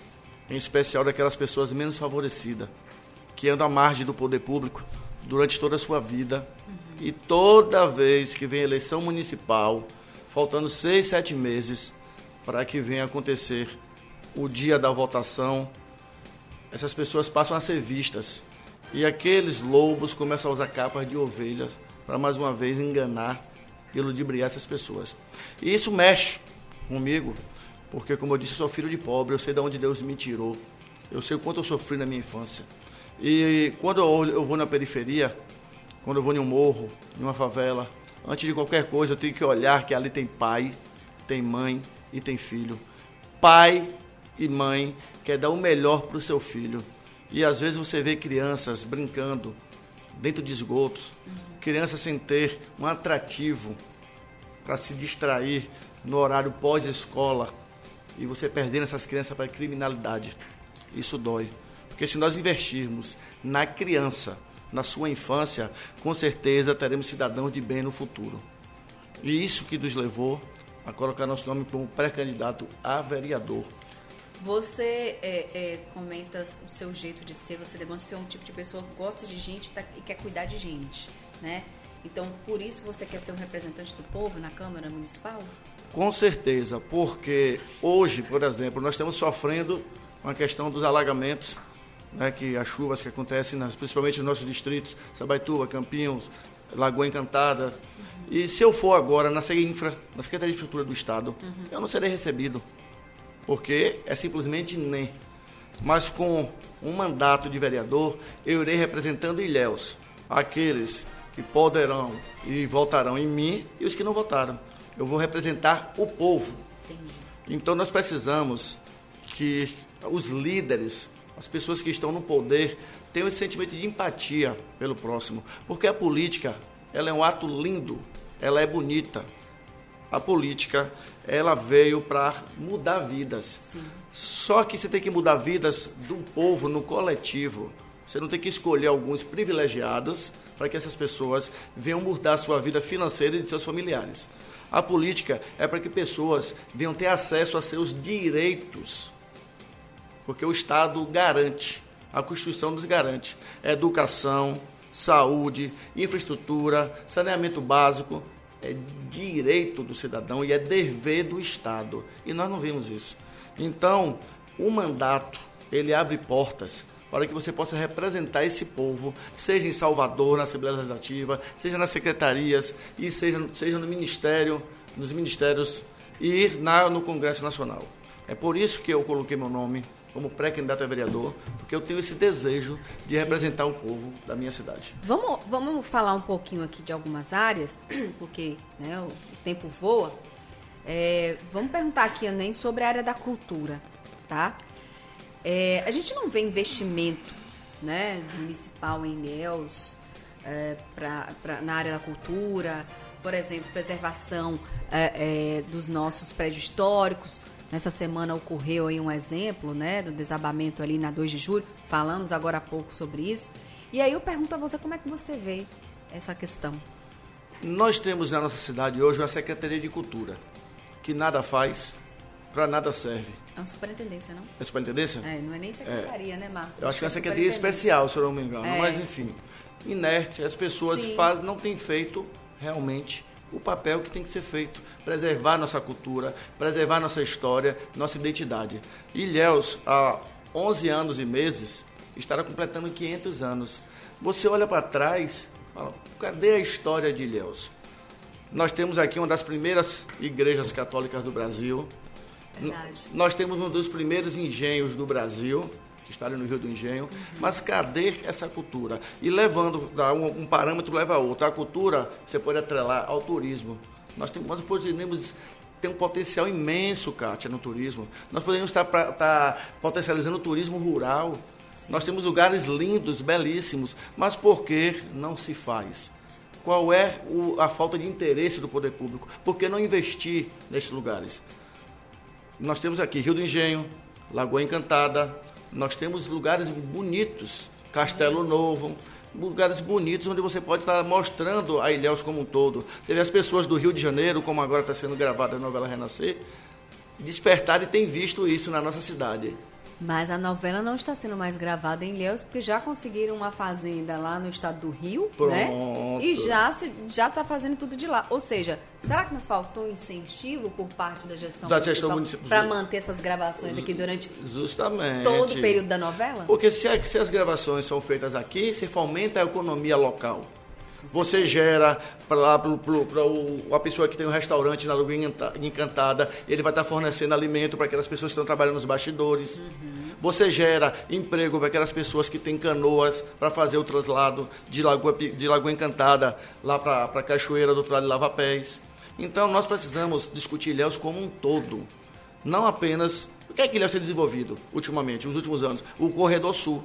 em especial daquelas pessoas menos favorecidas, que andam à margem do poder público durante toda a sua vida. Uhum. E toda vez que vem eleição municipal, faltando seis, sete meses para que venha acontecer o dia da votação, essas pessoas passam a ser vistas. E aqueles lobos começam a usar capas de ovelha para, mais uma vez, enganar e ludibriar essas pessoas. E isso mexe comigo, porque, como eu disse, eu sou filho de pobre, eu sei de onde Deus me tirou, eu sei o quanto eu sofri na minha infância. E quando eu vou na periferia, quando eu vou em um morro, em uma favela, antes de qualquer coisa, eu tenho que olhar que ali tem pai, tem mãe e tem filho. Pai e mãe quer dar o melhor para o seu filho. E às vezes você vê crianças brincando dentro de esgotos, uhum. crianças sem ter um atrativo para se distrair no horário pós-escola, e você perdendo essas crianças para a criminalidade. Isso dói. Porque se nós investirmos na criança, na sua infância, com certeza teremos cidadãos de bem no futuro. E isso que nos levou a colocar nosso nome como pré-candidato a vereador. Você é, é, comenta o seu jeito de ser, você demonstra ser um tipo de pessoa que gosta de gente tá, e quer cuidar de gente, né? Então, por isso você quer ser um representante do povo na Câmara Municipal? Com certeza, porque hoje, por exemplo, nós estamos sofrendo com a questão dos alagamentos, né, que as chuvas que acontecem, nas, principalmente nos nossos distritos, Sabaituba, Campinhos, Lagoa Encantada. Uhum. E se eu for agora na SEINFRA, na Secretaria de Infraestrutura do Estado, uhum. eu não serei recebido. Porque é simplesmente nem. Mas com um mandato de vereador, eu irei representando Ilhéus, aqueles que poderão e votarão em mim e os que não votaram. Eu vou representar o povo. Entendi. Então nós precisamos que os líderes, as pessoas que estão no poder, tenham esse sentimento de empatia pelo próximo. Porque a política, ela é um ato lindo, ela é bonita. A política, ela veio para mudar vidas. Sim. Só que você tem que mudar vidas do povo no coletivo. Você não tem que escolher alguns privilegiados para que essas pessoas venham mudar a sua vida financeira e de seus familiares. A política é para que pessoas venham ter acesso a seus direitos. Porque o Estado garante, a Constituição nos garante. Educação, saúde, infraestrutura, saneamento básico. É direito do cidadão e é dever do Estado. E nós não vimos isso. Então, o mandato, ele abre portas para que você possa representar esse povo, seja em Salvador, na Assembleia Legislativa, seja nas secretarias, e seja, seja no Ministério, nos ministérios e na, no Congresso Nacional. É por isso que eu coloquei meu nome como pré-candidato a vereador, porque eu tenho esse desejo de Sim. representar o povo da minha cidade. Vamos, vamos falar um pouquinho aqui de algumas áreas, porque né, o tempo voa. É, vamos perguntar aqui nem sobre a área da cultura, tá? É, a gente não vê investimento né, municipal em Ilhéus é, pra, pra, na área da cultura, por exemplo, preservação é, é, dos nossos prédios históricos. Nessa semana ocorreu aí um exemplo, né, do desabamento ali na dois de julho. Falamos agora há pouco sobre isso. E aí eu pergunto a você, como é que você vê essa questão? Nós temos na nossa cidade hoje uma Secretaria de Cultura, que nada faz, para nada serve. É uma superintendência, não? É superintendência? É, não é nem secretaria, é. né, Marcos? Eu acho que é uma secretaria especial, se eu não me engano. É. Mas, enfim, inerte, as pessoas faz, não têm feito realmente o papel que tem que ser feito, preservar nossa cultura, preservar nossa história, nossa identidade. Ilhéus, há onze anos e meses, estará completando quinhentos anos. Você olha para trás, fala, cadê a história de Ilhéus? Nós temos aqui uma das primeiras igrejas católicas do Brasil. Verdade. Nós temos um dos primeiros engenhos do Brasil, que está ali no Rio do Engenho, uhum. mas cadê essa cultura? E levando, um, um parâmetro leva a outro. A cultura, você pode atrelar ao turismo. Nós, temos, nós podemos ter um potencial imenso, Kátia, no turismo. Nós podemos estar, pra, estar potencializando o turismo rural. Sim. Nós temos lugares lindos, belíssimos, mas por que não se faz? Qual é o, a falta de interesse do poder público? Por que não investir nesses lugares? Nós temos aqui Rio do Engenho, Lagoa Encantada, nós temos lugares bonitos, Castelo Novo, lugares bonitos onde você pode estar mostrando a Ilhéus como um todo. Você vê as pessoas do Rio de Janeiro, como agora está sendo gravada a novela Renascer, despertar e tem visto isso na nossa cidade. Mas a novela não está sendo mais gravada em Ilhéus, porque já conseguiram uma fazenda lá no estado do Rio, Pronto. né? E já se, já está fazendo tudo de lá. Ou seja, será que não faltou incentivo por parte da gestão da gestão municipal para manter essas gravações aqui durante Justamente. todo o período da novela? Porque se, se as gravações são feitas aqui, você fomenta a economia local. Você gera para a pessoa que tem um restaurante na Lagoa Encantada, ele vai estar fornecendo alimento para aquelas pessoas que estão trabalhando nos bastidores. Uhum. Você gera emprego para aquelas pessoas que têm canoas para fazer o traslado de Lagoa, de Lagoa Encantada lá para a Cachoeira do outro lado de Lava-Pés. Então, nós precisamos discutir Ilhéus como um todo. Não apenas... O que é que Ilhéus tem desenvolvido ultimamente, nos últimos anos? O Corredor Sul.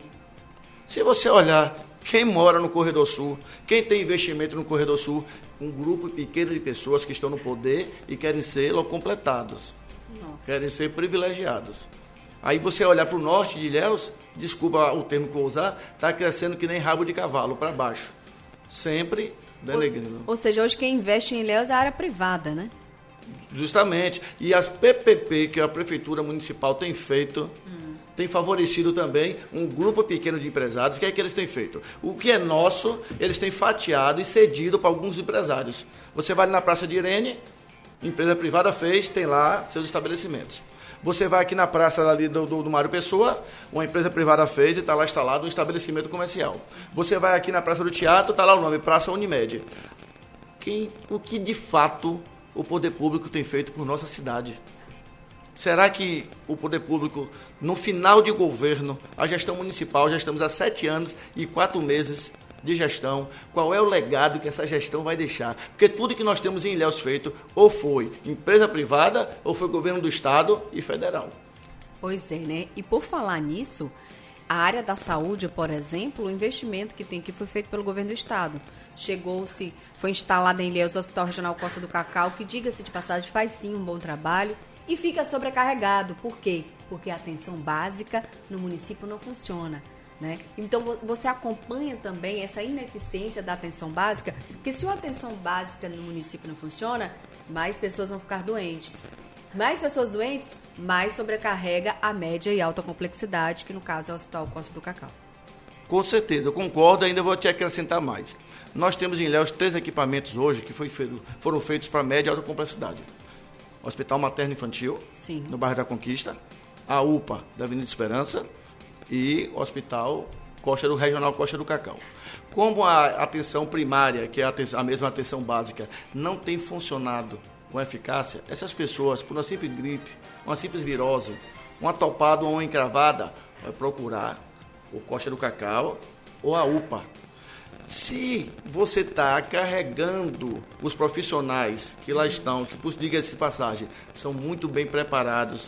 Se você olhar quem mora no Corredor Sul, quem tem investimento no Corredor Sul, um grupo pequeno de pessoas que estão no poder e querem ser completados, Nossa. querem ser privilegiados. Aí você olhar para o norte de Ilhéus, desculpa o termo que eu vou usar, está crescendo que nem rabo de cavalo, para baixo. Sempre denegrindo. Ou, ou seja, hoje quem investe em Ilhéus é a área privada, né? Justamente. E as P P P que a Prefeitura Municipal tem feito... Hum. tem favorecido também um grupo pequeno de empresários. O que é que eles têm feito? O que é nosso, eles têm fatiado e cedido para alguns empresários. Você vai na Praça de Irene, empresa privada fez, tem lá seus estabelecimentos. Você vai aqui na praça ali do, do, do Mário Pessoa, uma empresa privada fez e está lá instalado um estabelecimento comercial. Você vai aqui na Praça do Teatro, está lá o nome, Praça Unimed. Quem, o que de fato o poder público tem feito por nossa cidade? Será que o poder público, no final de governo, a gestão municipal, já estamos há sete anos e quatro meses de gestão, qual é o legado que essa gestão vai deixar? Porque tudo que nós temos em Ilhéus feito, ou foi empresa privada, ou foi governo do estado e federal. Pois é, né? E por falar nisso, a área da saúde, por exemplo, o investimento que tem aqui foi feito pelo governo do estado. Chegou-se, foi instalado em Ilhéus o Hospital Regional Costa do Cacau, que, diga-se de passagem, faz sim um bom trabalho. E fica sobrecarregado. Por quê? Porque a atenção básica no município não funciona, né? Então, você acompanha também essa ineficiência da atenção básica, porque se a atenção básica no município não funciona, mais pessoas vão ficar doentes. Mais pessoas doentes, mais sobrecarrega a média e alta complexidade, que no caso é o Hospital Costa do Cacau. Com certeza, eu concordo, ainda vou te acrescentar mais. Nós temos em Ilhéus três equipamentos hoje que foi feito, foram feitos para média e alta complexidade. Hospital Materno Infantil, Sim. no bairro da Conquista, a U P A da Avenida Esperança e o Hospital Costa do Regional Costa do Cacau. Como a atenção primária, que é a, atenção, a mesma atenção básica, não tem funcionado com eficácia, essas pessoas, por uma simples gripe, uma simples virose, uma topada ou uma encravada, vai procurar o Costa do Cacau ou a U P A. Se você está carregando os profissionais que lá estão, que, por diga-se de passagem, são muito bem preparados,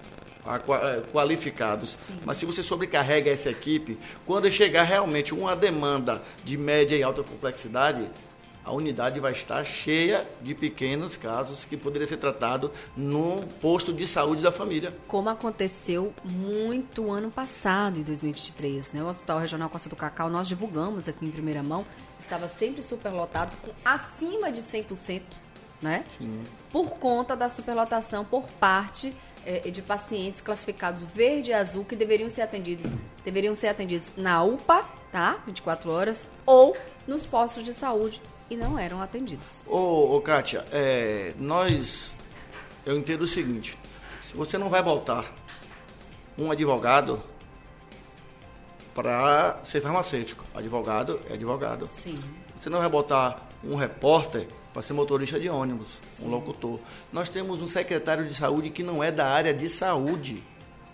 qualificados, Sim. mas se você sobrecarrega essa equipe, quando chegar realmente uma demanda de média e alta complexidade, a unidade vai estar cheia de pequenos casos que poderiam ser tratados no posto de saúde da família. Como aconteceu muito ano passado, em dois mil e vinte e três, né? O Hospital Regional Costa do Cacau, nós divulgamos aqui em primeira mão, estava sempre superlotado, com acima de cem por cento, né? Sim. Por conta da superlotação por parte eh, de pacientes classificados verde e azul que deveriam ser atendidos, deveriam ser atendidos na U P A, tá? vinte e quatro horas, ou nos postos de saúde, e não eram atendidos. Ô, ô Kátia, é, nós, eu entendo o seguinte, se você não vai botar um advogado para ser farmacêutico, advogado é advogado. Sim. Você não vai botar um repórter para ser motorista de ônibus, Sim. um locutor. Nós temos um secretário de saúde que não é da área de saúde.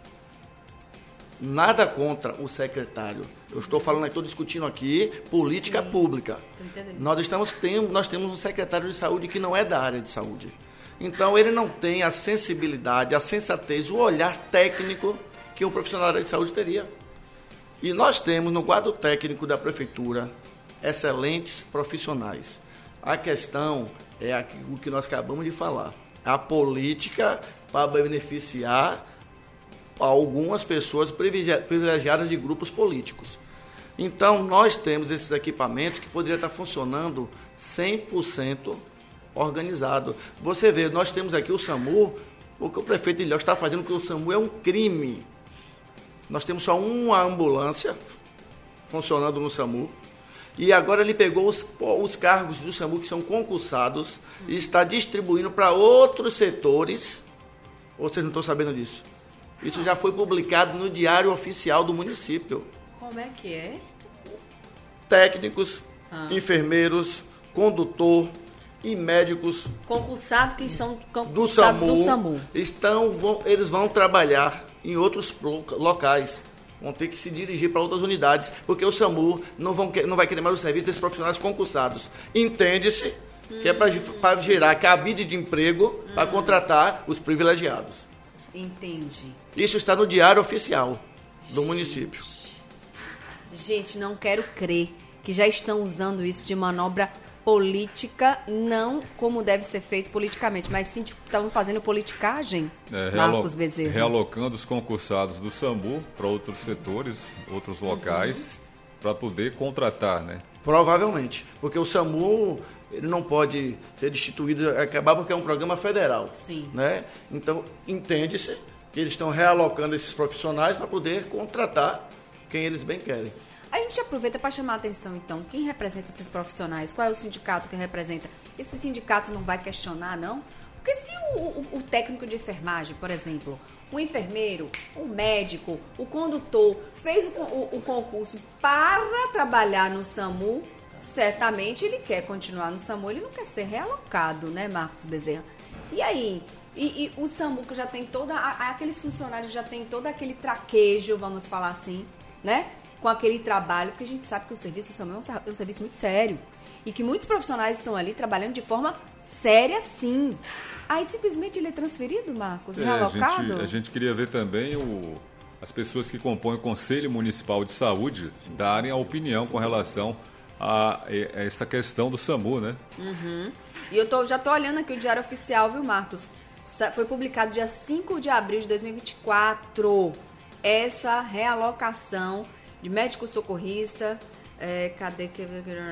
Nada contra o secretário. Eu estou falando, estou discutindo aqui política Sim, pública. Nós, estamos, tem, nós temos um secretário de saúde que não é da área de saúde. Então, ele não tem a sensibilidade, a sensatez, o olhar técnico que um profissional da área de saúde teria. E nós temos no quadro técnico da prefeitura excelentes profissionais. A questão é o que nós acabamos de falar. A política para beneficiar algumas pessoas privilegiadas de grupos políticos. Então, nós temos esses equipamentos que poderiam estar funcionando cem por cento organizado. Você vê, nós temos aqui o SAMU, o que o prefeito de Ilhéus está fazendo, porque o SAMU é um crime. Nós temos só uma ambulância funcionando no SAMU. E agora ele pegou os, os cargos do SAMU que são concursados e está distribuindo para outros setores. Ou vocês não estão sabendo disso? Isso já foi publicado no Diário Oficial do município. Como é que é? Técnicos, ah. enfermeiros, condutor e médicos concursados que são concursados do SAMU, do SAMU. Estão, vão, eles vão trabalhar em outros locais. Vão ter que se dirigir para outras unidades, porque o SAMU não, vão, não vai querer mais o serviço desses profissionais concursados. Entende-se hum. que é para gerar cabide de emprego hum. para contratar os privilegiados. Entendi. Isso está no Diário Oficial do Gente. município. Gente, não quero crer que já estão usando isso de manobra política, não como deve ser feito politicamente, mas sim, tipo, estavam fazendo politicagem, é, Marcos Bezerra. Realocando os concursados do SAMU para outros setores, outros locais, uhum. para poder contratar, né? Provavelmente, porque o SAMU ele não pode ser destituído, acabar porque é um programa federal. Sim. Né? Então, entende-se que eles estão realocando esses profissionais para poder contratar quem eles bem querem. A gente aproveita para chamar a atenção, então, quem representa esses profissionais? Qual é o sindicato que representa? Esse sindicato não vai questionar, não? Porque se o, o, o técnico de enfermagem, por exemplo, o enfermeiro, o médico, o condutor, fez o, o, o concurso para trabalhar no SAMU, certamente ele quer continuar no SAMU, ele não quer ser realocado, né, Marcos Bezerra? E aí? E, e o SAMU que já tem toda... Aqueles funcionários já tem todo aquele traquejo, vamos falar assim, né? Com aquele trabalho, porque a gente sabe que o serviço do SAMU é um, é um serviço muito sério. E que muitos profissionais estão ali trabalhando de forma séria, sim. Aí simplesmente ele é transferido, Marcos? É, realocado? A gente, a gente queria ver também o, as pessoas que compõem o Conselho Municipal de Saúde darem a opinião sim. com relação a, a essa questão do SAMU, né? Uhum. E eu tô, já estou olhando aqui o Diário Oficial, viu, Marcos? Foi publicado dia cinco de abril de dois mil e vinte e quatro. Essa realocação de médico socorrista, é, cadê que...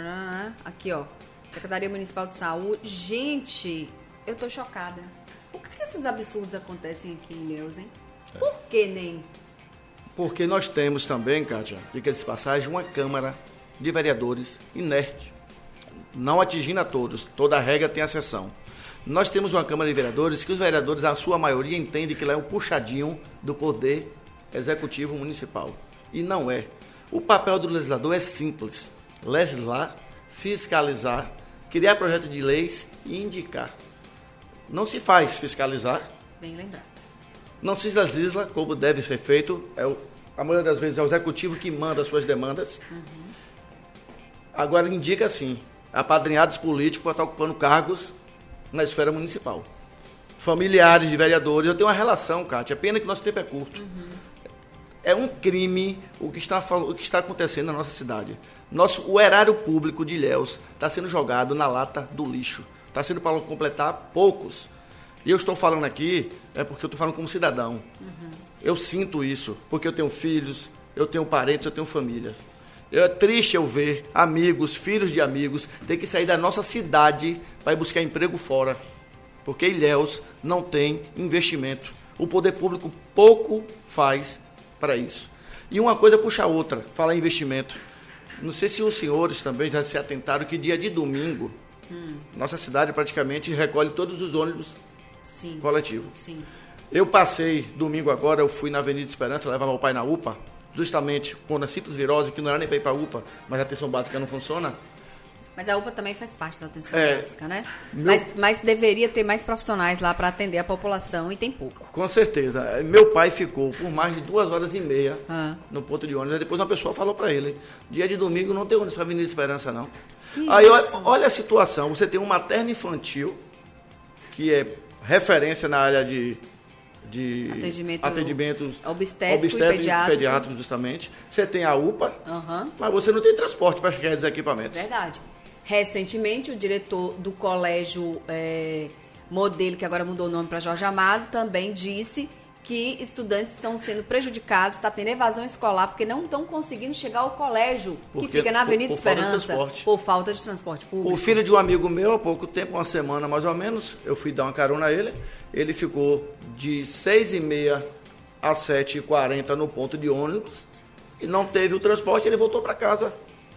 Aqui, ó, Secretaria Municipal de Saúde. Gente, eu tô chocada. Por que esses absurdos acontecem aqui em Ilhéus, hein? É. Por que nem? Porque nós temos também, Kátia, diga-se de passagem, uma Câmara de Vereadores inerte, não atingindo a todos, toda a regra tem exceção. Nós temos uma Câmara de Vereadores que os vereadores, a sua maioria, entendem que ela é um puxadinho do Poder Executivo Municipal. E não é. O papel do legislador é simples. Legislar, fiscalizar, criar projeto de leis e indicar. Não se faz fiscalizar. Bem lembrado. Não se legisla como deve ser feito. É o, a maioria das vezes é o executivo que manda as suas demandas. Uhum. Agora indica sim, apadrinhados políticos para estar ocupando cargos na esfera municipal. Familiares de vereadores. Eu tenho uma relação, Kátia. Pena que nosso tempo é curto. Uhum. É um crime o que, está, o que está acontecendo na nossa cidade. Nosso, o erário público de Ilhéus está sendo jogado na lata do lixo. Está sendo para completar poucos. E eu estou falando aqui, é porque eu estou falando como cidadão. Uhum. Eu sinto isso, porque eu tenho filhos, eu tenho parentes, eu tenho família. É triste eu ver amigos, filhos de amigos, ter que sair da nossa cidade para ir buscar emprego fora. Porque Ilhéus não tem investimento. O poder público pouco faz para isso. E uma coisa puxa a outra, falar em investimento. Não sei se os senhores também já se atentaram que dia de domingo, hum. nossa cidade praticamente recolhe todos os ônibus Sim. coletivos. Sim. Eu passei domingo agora, eu fui na Avenida Esperança, levar meu pai na U P A, justamente com a simples virose, que não era nem para ir para a U P A, mas a atenção básica não funciona. Mas a U P A também faz parte da atenção é, básica, né? Meu... Mas, mas deveria ter mais profissionais lá para atender a população e tem pouco. Com certeza. Meu pai ficou por mais de duas horas e meia ah. no ponto de ônibus. Aí depois uma pessoa falou para ele, dia de domingo não tem ônibus para Avenida Esperança, não. Que Aí olha, olha a situação, você tem um materno infantil, que é referência na área de... de Atendimento atendimentos obstétrico, obstétrico e pediátrico. pediátrico, justamente. Você tem a U P A, uhum. mas você não tem transporte para chegar esses equipamentos. Verdade. Recentemente, o diretor do colégio é, Modelo, que agora mudou o nome para Jorge Amado, também disse que estudantes estão sendo prejudicados, está tendo evasão escolar, porque não estão conseguindo chegar ao colégio, porque, que fica na Avenida por, por Esperança, falta por falta de transporte público. O filho de um amigo meu, há pouco tempo, uma semana mais ou menos, eu fui dar uma carona a ele, ele ficou de seis e meia às sete e quarenta no ponto de ônibus e não teve o transporte, ele voltou para casa.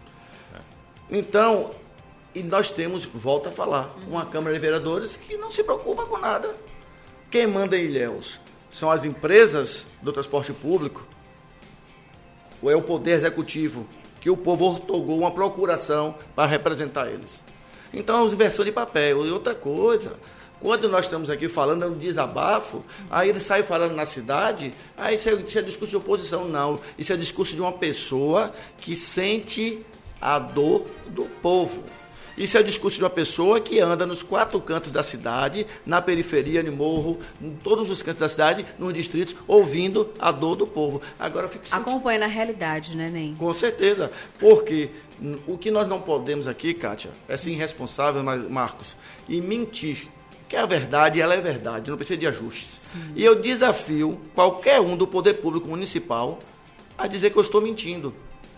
Então, e nós temos, volto a falar, uma Câmara de Vereadores que não se preocupa com nada. Quem manda em Ilhéus são as empresas do transporte público, ou é o Poder Executivo, que o povo otorgou uma procuração para representar eles. Então, é inversão de papel. E outra coisa, quando nós estamos aqui falando, é um desabafo, aí ele sai falando na cidade, aí isso é, isso é discurso de oposição. Não, isso é discurso de uma pessoa que sente a dor do povo. Isso é o discurso de uma pessoa que anda nos quatro cantos da cidade, na periferia, no morro, em todos os cantos da cidade, nos distritos, ouvindo a dor do povo. Agora eu fico sentindo... Acompanha na realidade, né, Ney? Com certeza, porque o que nós não podemos aqui, Kátia, é ser irresponsável, Marcos, e mentir. Que a verdade, ela é verdade, não precisa de ajustes. Sim. E eu desafio qualquer um do poder público municipal a dizer que eu estou mentindo.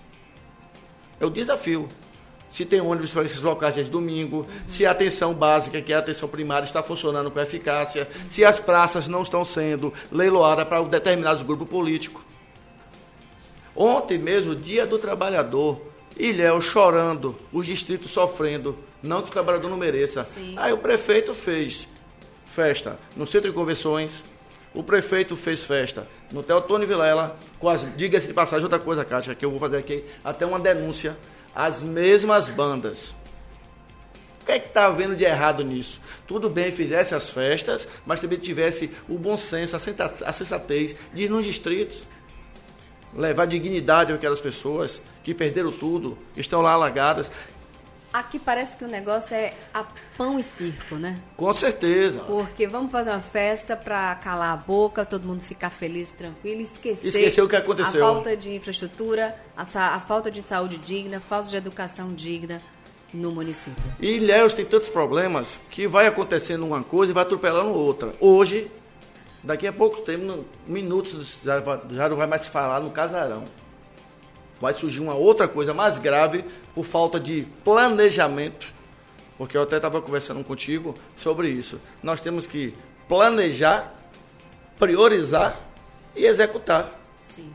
Eu desafio. Se tem ônibus para esses locais de domingo, uhum. se a atenção básica, que é a atenção primária, está funcionando com eficácia, uhum. se as praças não estão sendo leiloadas para determinados grupos políticos. Ontem mesmo, Dia do Trabalhador, Ilhéus chorando, os distritos sofrendo, não que o trabalhador não mereça. Sim. Aí o prefeito fez festa no Centro de Convenções, o prefeito fez festa no Teotônio Vilela, com as, diga-se de passagem, outra coisa, Kátia, que eu vou fazer aqui, até uma denúncia, as mesmas bandas. O que é que está havendo de errado nisso? Tudo bem, fizesse as festas, mas também tivesse o bom senso, a sensatez de ir nos distritos, levar dignidade àquelas pessoas que perderam tudo, estão lá alagadas. Aqui parece que o negócio é a pão e circo, né? Com certeza. Porque vamos fazer uma festa para calar a boca, todo mundo ficar feliz, tranquilo, esquecer... Esquecer o que aconteceu. A falta de infraestrutura, a, a falta de saúde digna, a falta de educação digna no município. E Ilhéus tem tantos problemas que vai acontecendo uma coisa e vai atropelando outra. Hoje, daqui a pouco tempo, minutos, já, já não vai mais se falar no casarão. Vai surgir uma outra coisa mais grave por falta de planejamento, porque eu até estava conversando contigo sobre isso. Nós temos que planejar, priorizar e executar. Sim.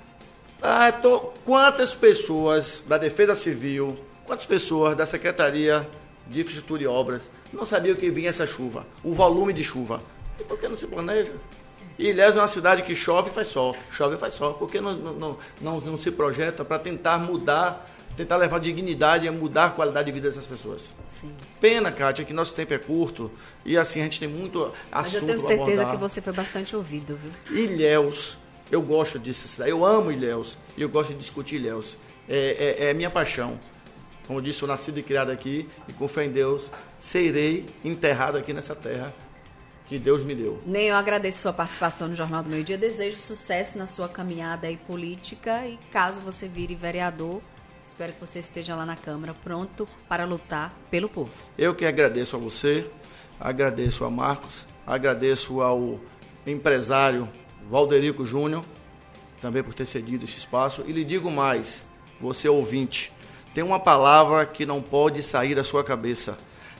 Ah, tô, quantas pessoas da Defesa Civil, quantas pessoas da Secretaria de Infraestrutura e Obras não sabiam que vinha essa chuva, o volume de chuva? E por que não se planeja? E Ilhéus é uma cidade que chove e faz sol, chove e faz sol. Por que não, não, não, não se projeta para tentar mudar, tentar levar dignidade e mudar a qualidade de vida dessas pessoas? Sim. Pena, Kátia, que nosso tempo é curto e assim a gente tem muito assunto para abordar. Mas eu tenho certeza que você foi bastante ouvido, viu? Ilhéus, eu gosto dessa cidade, eu amo Ilhéus e eu gosto de discutir Ilhéus. É, é, é minha paixão. Como eu disse, sou nascido e criado aqui e com fé em Deus serei enterrado aqui nessa terra que Deus me deu. Nem eu agradeço sua participação no Jornal do Meio Dia, desejo sucesso na sua caminhada aí política e caso você vire vereador, espero que você esteja lá na Câmara pronto para lutar pelo povo. Eu que agradeço a você, agradeço a Marcos, agradeço ao empresário Valderico Júnior, também por ter cedido esse espaço, e lhe digo mais, você ouvinte, tem uma palavra que não pode sair da sua cabeça,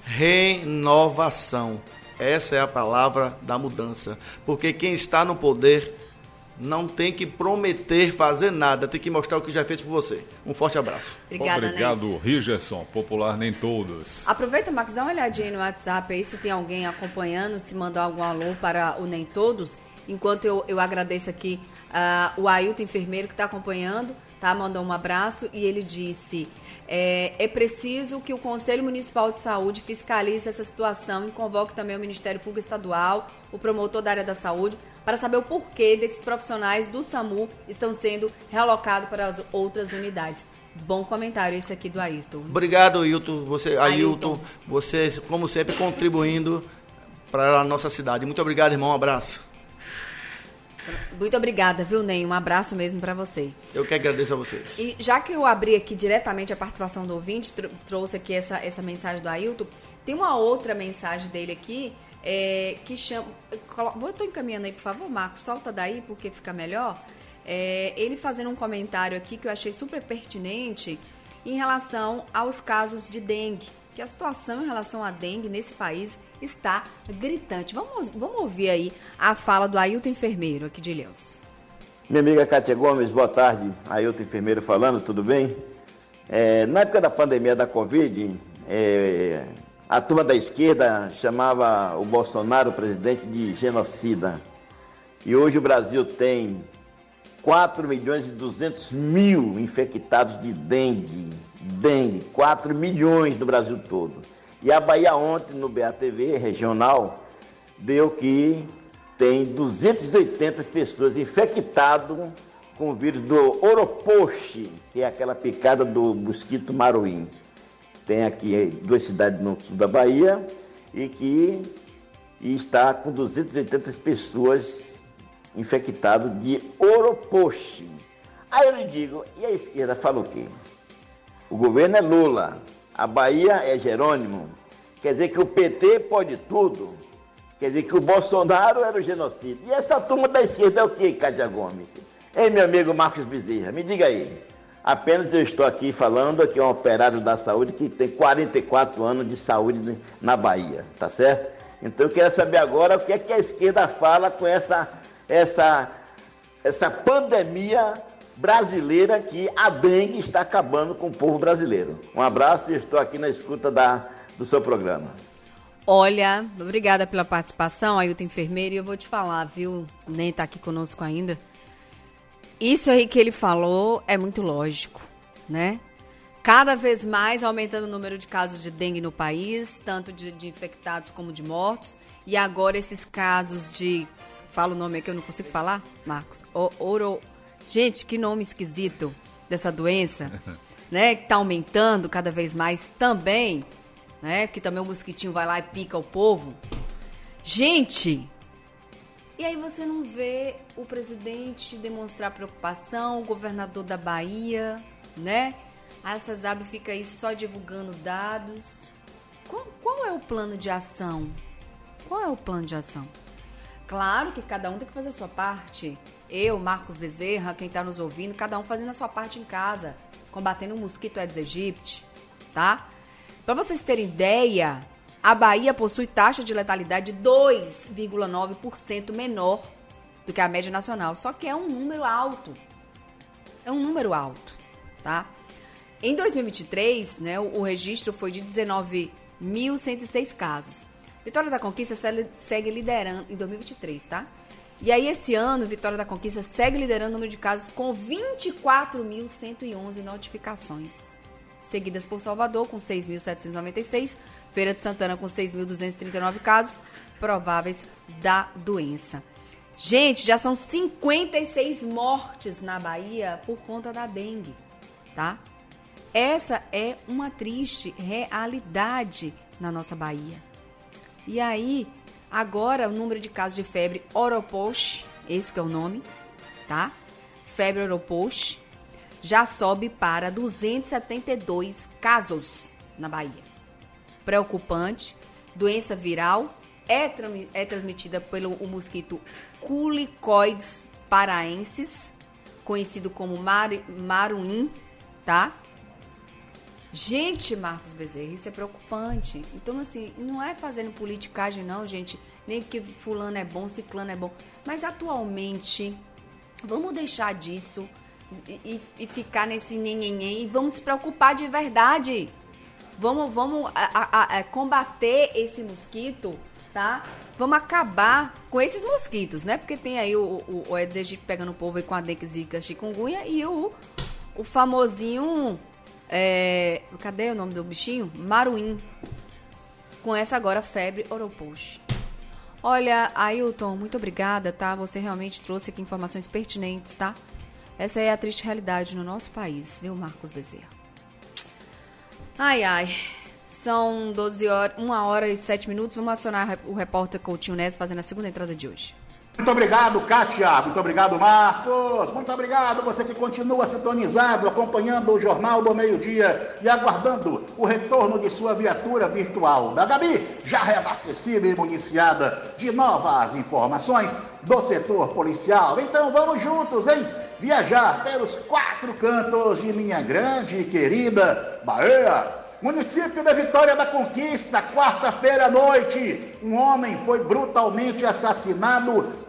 renovação. Essa é a palavra da mudança, porque quem está no poder não tem que prometer fazer nada, tem que mostrar o que já fez por você. Um forte abraço. Obrigada, Obrigado, Ney. Rigerson, popular nem todos. Aproveita, Marcos, dá uma olhadinha aí no WhatsApp aí, se tem alguém acompanhando, se mandou algum alô para o Nem Todos. Enquanto eu, eu agradeço aqui uh, o Ailton, enfermeiro, que está acompanhando, tá? Mandou um abraço e ele disse... É, é preciso que o Conselho Municipal de Saúde fiscalize essa situação e convoque também o Ministério Público Estadual, o promotor da área da saúde, para saber o porquê desses profissionais do SAMU estão sendo realocados para as outras unidades. Bom comentário esse aqui do Ailton. Obrigado, Ailton. Você, Ailton, você, como sempre, contribuindo para a nossa cidade. Muito obrigado, irmão. Um abraço. Muito obrigada, viu, Ney? Um abraço mesmo para você. Eu que agradeço a vocês. E já que eu abri aqui diretamente a participação do ouvinte, tr- trouxe aqui essa, essa mensagem do Ailton, tem uma outra mensagem dele aqui, é, que chama... Eu estou encaminhando aí, por favor, Marcos, solta daí, porque fica melhor. É, ele fazendo um comentário aqui que eu achei super pertinente em relação aos casos de dengue, que a situação em relação à dengue nesse país está gritante. Vamos, vamos ouvir aí a fala do Ailton, enfermeiro aqui de Ilhéus. Minha amiga Cátia Gomes, boa tarde. Ailton enfermeiro falando, tudo bem? É, na época da pandemia da Covid, é, a turma da esquerda chamava o Bolsonaro, o presidente, de genocida. E hoje o Brasil tem quatro milhões e duzentos mil infectados de dengue. Dengue, quatro milhões no Brasil todo. E a Bahia ontem, no B A T V regional, deu que tem duzentas e oitenta pessoas infectadas com o vírus do Oropoche, que é aquela picada do mosquito maruim. Tem aqui duas cidades no sul da Bahia e que e está com duzentas e oitenta pessoas infectadas de Oropoche. Aí eu lhe digo, e a esquerda fala o quê? O governo é Lula, a Bahia é Jerônimo. Quer dizer que o P T pode tudo. Quer dizer que o Bolsonaro era o genocida. E essa turma da esquerda é o quê, Cátia Gomes? Ei, meu amigo Marcos Bezerra, me diga aí. Apenas eu estou aqui falando que é um operário da saúde que tem quarenta e quatro anos de saúde na Bahia, tá certo? Então eu quero saber agora o que é que a esquerda fala com essa, essa, essa pandemia brasileira que a dengue está acabando com o povo brasileiro. Um abraço e estou aqui na escuta da, do seu programa. Olha, obrigada pela participação, Ailton enfermeiro, e eu vou te falar, viu? Nem está aqui conosco ainda. Isso aí que ele falou é muito lógico, né? Cada vez mais aumentando o número de casos de dengue no país, tanto de, de infectados como de mortos. E agora esses casos de... Fala o nome aqui, eu não consigo falar, Marcos. O, oro... Gente, que nome esquisito dessa doença, né? Que tá aumentando cada vez mais também, né? Porque também o mosquitinho vai lá e pica o povo. Gente... E aí você não vê o presidente demonstrar preocupação, o governador da Bahia, né? A Sasab fica aí só divulgando dados. Qual, qual é o plano de ação? Qual é o plano de ação? Claro que cada um tem que fazer a sua parte. Eu, Marcos Bezerra, quem está nos ouvindo, cada um fazendo a sua parte em casa, combatendo o mosquito Aedes aegypti, tá? Para vocês terem ideia... A Bahia possui taxa de letalidade de dois vírgula nove por cento menor do que a média nacional. Só que é um número alto. É um número alto, tá? Em dois mil e vinte e três, né, o, o registro foi de dezenove mil cento e seis casos. Vitória da Conquista segue liderando em dois mil e vinte e três, tá? E aí, esse ano, Vitória da Conquista segue liderando o número de casos com vinte e quatro mil cento e onze notificações. Seguidas por Salvador, com seis mil setecentos e noventa e seis, Feira de Santana, com seis mil duzentos e trinta e nove casos prováveis da doença. Gente, já são cinquenta e seis mortes na Bahia por conta da dengue, tá? Essa é uma triste realidade na nossa Bahia. E aí, agora o número de casos de febre Oropoche, esse que é o nome, tá? Febre Oropoche, já sobe para duzentos e setenta e dois casos na Bahia. Preocupante, doença viral é, tra- é transmitida pelo o mosquito Culicoides paraensis, conhecido como mar- maruim, tá? Gente, Marcos Bezerra, isso é preocupante. Então, assim, não é fazendo politicagem não, gente, nem porque fulano é bom, ciclano é bom, mas atualmente, vamos deixar disso e, e, e ficar nesse nhenhenhen e vamos se preocupar de verdade. Vamos, vamos a, a, a combater esse mosquito, tá? Vamos acabar com esses mosquitos, né? Porque tem aí o, o, o Aedes aegypti pegando o povo aí com a dengue, zika, chikungunya e o, o famosinho, é, cadê o nome do bichinho? Maruim. Com essa agora febre Oropoche. Olha, Ailton, muito obrigada, tá? Você realmente trouxe aqui informações pertinentes, tá? Essa é a triste realidade no nosso país, viu, Marcos Bezerra? Ai, ai, são doze horas, uma hora e sete minutos. Vamos acionar o repórter Coutinho Neto fazendo a segunda entrada de hoje. Muito obrigado, Kátia. Muito obrigado, Marcos. Muito obrigado você que continua sintonizado, acompanhando o Jornal do Meio-Dia e aguardando o retorno de sua viatura virtual da Gabi, já reabastecida e municiada de novas informações do setor policial. Então vamos juntos, hein? Viajar pelos quatro cantos de minha grande e querida Bahia. Município da Vitória da Conquista, quarta-feira à noite, um homem foi brutalmente assassinado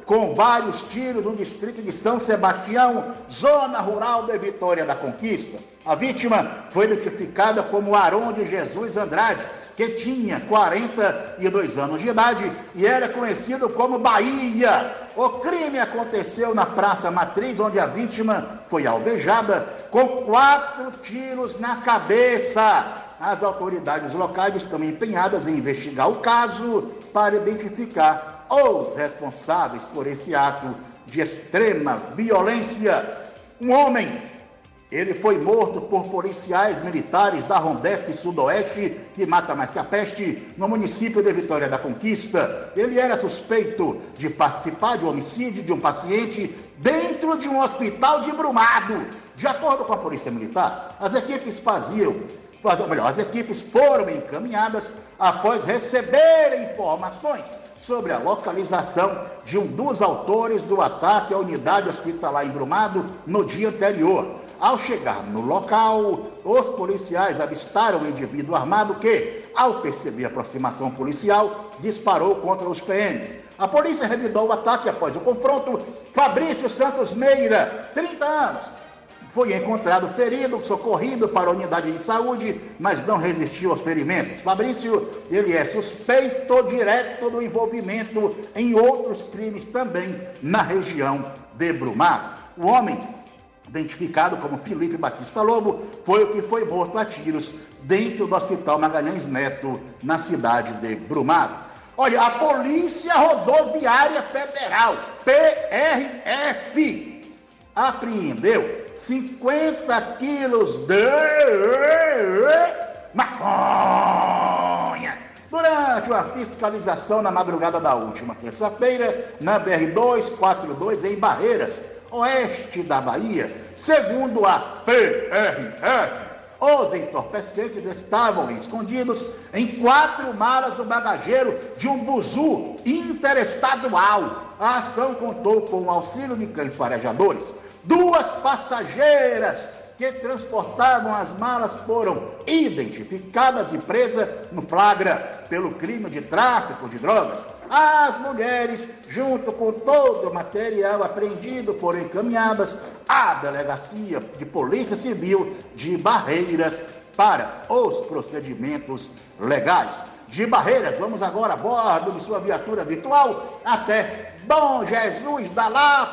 com vários tiros no distrito de São Sebastião, zona rural de Vitória da Conquista. A vítima foi identificada como Aron de Jesus Andrade, que tinha quarenta e dois anos de idade e era conhecido como Bahia. O crime aconteceu na Praça Matriz, onde a vítima foi alvejada com quatro tiros na cabeça. As autoridades locais estão empenhadas em investigar o caso para identificar os responsáveis por esse ato de extrema violência. Um homem, ele foi morto por policiais militares da Rondesp Sudoeste, que mata mais que a peste, no município de Vitória da Conquista. Ele era suspeito de participar de um homicídio de um paciente dentro de um hospital de Brumado. De acordo com a Polícia Militar, as equipes faziam, ou melhor, as equipes foram encaminhadas após receberem informações sobre a localização de um dos autores do ataque à unidade hospitalar em Brumado no dia anterior. Ao chegar no local, os policiais avistaram o indivíduo armado que, ao perceber a aproximação policial, disparou contra os P Ms. A polícia revidou o ataque após o confronto. Fabrício Santos Meira, trinta anos, foi encontrado ferido, socorrido para a unidade de saúde, mas não resistiu aos ferimentos. Fabrício, ele é suspeito direto do envolvimento em outros crimes também na região de Brumado. O homem, identificado como Felipe Batista Lobo, foi o que foi morto a tiros dentro do Hospital Magalhães Neto, na cidade de Brumado. Olha, a Polícia Rodoviária Federal, P R F, apreendeu cinquenta quilos de maconha durante uma fiscalização na madrugada da última terça-feira na B R duzentos e quarenta e dois em Barreiras, oeste da Bahia. Segundo a P R F, os entorpecentes estavam escondidos em quatro malas do bagageiro de um buzu interestadual. A ação contou com o auxílio de cães farejadores. Duas passageiras que transportavam as malas foram identificadas e presas no flagra pelo crime de tráfico de drogas. As mulheres, junto com todo o material apreendido, foram encaminhadas à Delegacia de Polícia Civil de Barreiras para os procedimentos legais. De Barreiras, vamos agora a bordo de sua viatura virtual até Bom Jesus da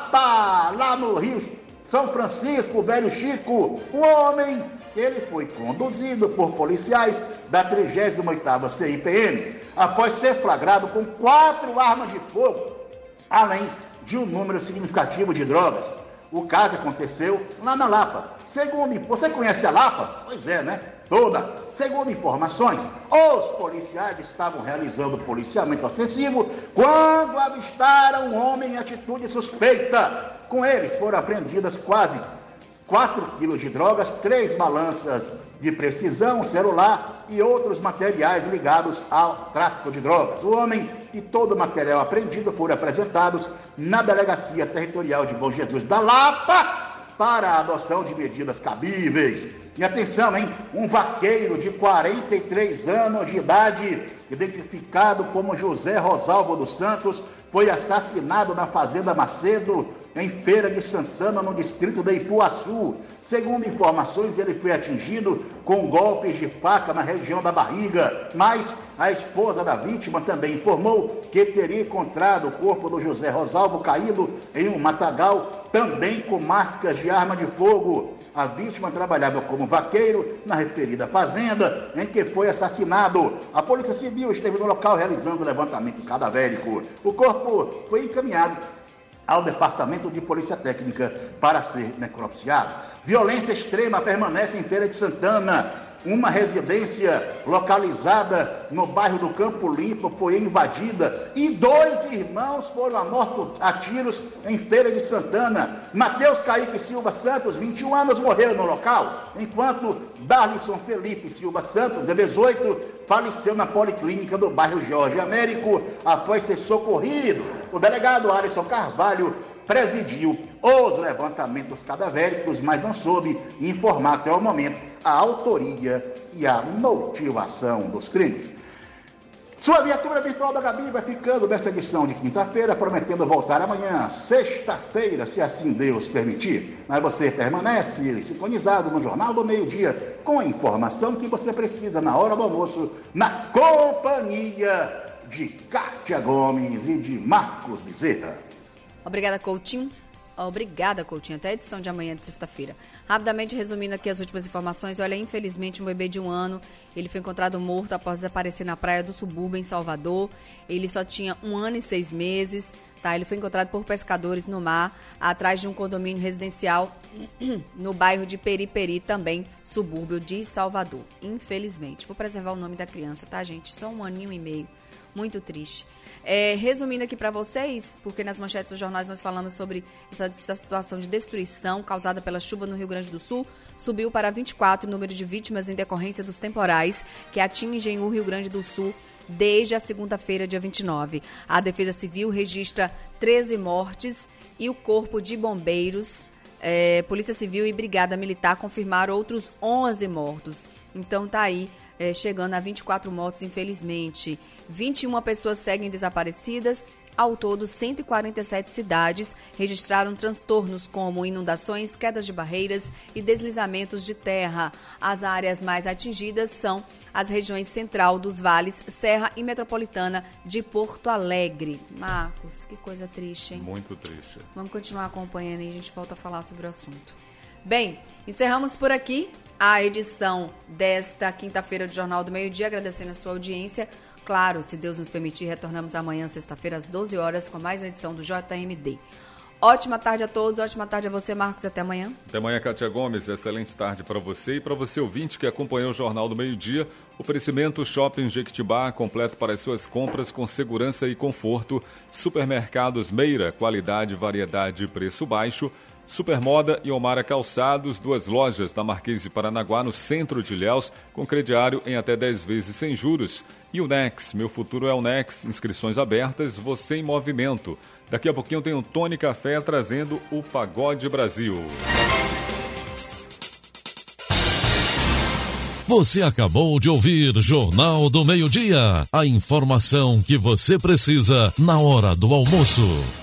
Lapa, lá no Rio São Francisco, Velho Chico. O homem, ele foi conduzido por policiais da trigésima oitava C I P M, após ser flagrado com quatro armas de fogo, além de um número significativo de drogas. O caso aconteceu lá na Lapa. Segundo, você conhece a Lapa? Pois é, né? Toda. Segundo informações, os policiais estavam realizando policiamento ostensivo quando avistaram um homem em atitude suspeita. Com eles foram apreendidas quase quatro quilos de drogas, três balanças de precisão, celular e outros materiais ligados ao tráfico de drogas. O homem e todo o material apreendido foram apresentados na Delegacia Territorial de Bom Jesus da Lapa para a adoção de medidas cabíveis. E atenção, hein? Um vaqueiro de quarenta e três anos de idade, identificado como José Rosalvo dos Santos, foi assassinado na Fazenda Macedo, em Feira de Santana, no distrito de Ipuaçu. Segundo informações, ele foi atingido com golpes de faca na região da barriga, mas a esposa da vítima também informou que teria encontrado o corpo do José Rosalvo caído em um matagal, também com marcas de arma de fogo. A vítima trabalhava como vaqueiro na referida fazenda em que foi assassinado. A Polícia Civil esteve no local realizando o levantamento cadavérico. O corpo foi encaminhado ao Departamento de Polícia Técnica para ser necropsiado. Violência extrema permanece em Feira de Santana. Uma residência localizada no bairro do Campo Limpo foi invadida e dois irmãos foram mortos a tiros em Feira de Santana. Matheus Caíque Silva Santos, vinte e um anos, morreu no local, enquanto Darlison Felipe Silva Santos, de dezoito, faleceu na policlínica do bairro Jorge Américo após ser socorrido. O delegado Alisson Carvalho presidiu os levantamentos cadavéricos, mas não soube informar até o momento a autoria e a motivação dos crimes. Sua viatura virtual da Gabi vai ficando nessa edição de quinta-feira, prometendo voltar amanhã, sexta-feira, se assim Deus permitir. Mas você permanece sintonizado no Jornal do Meio-Dia, com a informação que você precisa na hora do almoço, na companhia de Kátia Gomes e de Marcos Bezerra. Obrigada, Coutinho. Obrigada, Coutinho. Até a edição de amanhã de sexta-feira. Rapidamente resumindo aqui as últimas informações. Olha, infelizmente um bebê de um ano, ele foi encontrado morto após desaparecer na praia do subúrbio em Salvador. Ele só tinha um ano e seis meses, tá? Ele foi encontrado por pescadores no mar, atrás de um condomínio residencial no bairro de Periperi, também subúrbio de Salvador. Infelizmente. Vou preservar o nome da criança, tá, gente? Só um aninho e meio. Muito triste. É, resumindo aqui para vocês, porque nas manchetes dos jornais nós falamos sobre essa, essa situação de destruição causada pela chuva no Rio Grande do Sul, subiu para vinte e quatro o número de vítimas em decorrência dos temporais que atingem o Rio Grande do Sul desde a segunda-feira, dia vinte e nove. A Defesa Civil registra treze mortes e o Corpo de Bombeiros, é, Polícia Civil e Brigada Militar confirmaram outros onze mortos. Então tá aí, é, chegando a vinte e quatro mortos, infelizmente. vinte e uma pessoas seguem desaparecidas. Ao todo, cento e quarenta e sete cidades registraram transtornos como inundações, quedas de barreiras e deslizamentos de terra. As áreas mais atingidas são as regiões central dos vales, Serra e Metropolitana de Porto Alegre. Marcos, que coisa triste, hein? Muito triste. Vamos continuar acompanhando e a gente volta a falar sobre o assunto. Bem, encerramos por aqui a edição desta quinta-feira do Jornal do Meio-Dia, agradecendo a sua audiência. Claro, se Deus nos permitir, retornamos amanhã, sexta-feira, às doze horas, com mais uma edição do J M D. Ótima tarde a todos, ótima tarde a você, Marcos, até amanhã. Até amanhã, Kátia Gomes, excelente tarde para você e para você ouvinte que acompanhou o Jornal do Meio-Dia. Oferecimento Shopping Jequitibá, completo para as suas compras com segurança e conforto. Supermercados Meira, qualidade, variedade e preço baixo. Supermoda e Omara Calçados, duas lojas da Marquês de Paranaguá, no centro de Ilhéus, com crediário em até dez vezes sem juros. E o Nex, meu futuro é o Nex, inscrições abertas, você em movimento. Daqui a pouquinho tem o Tony Café trazendo o Pagode Brasil. Você acabou de ouvir Jornal do Meio-Dia, a informação que você precisa na hora do almoço.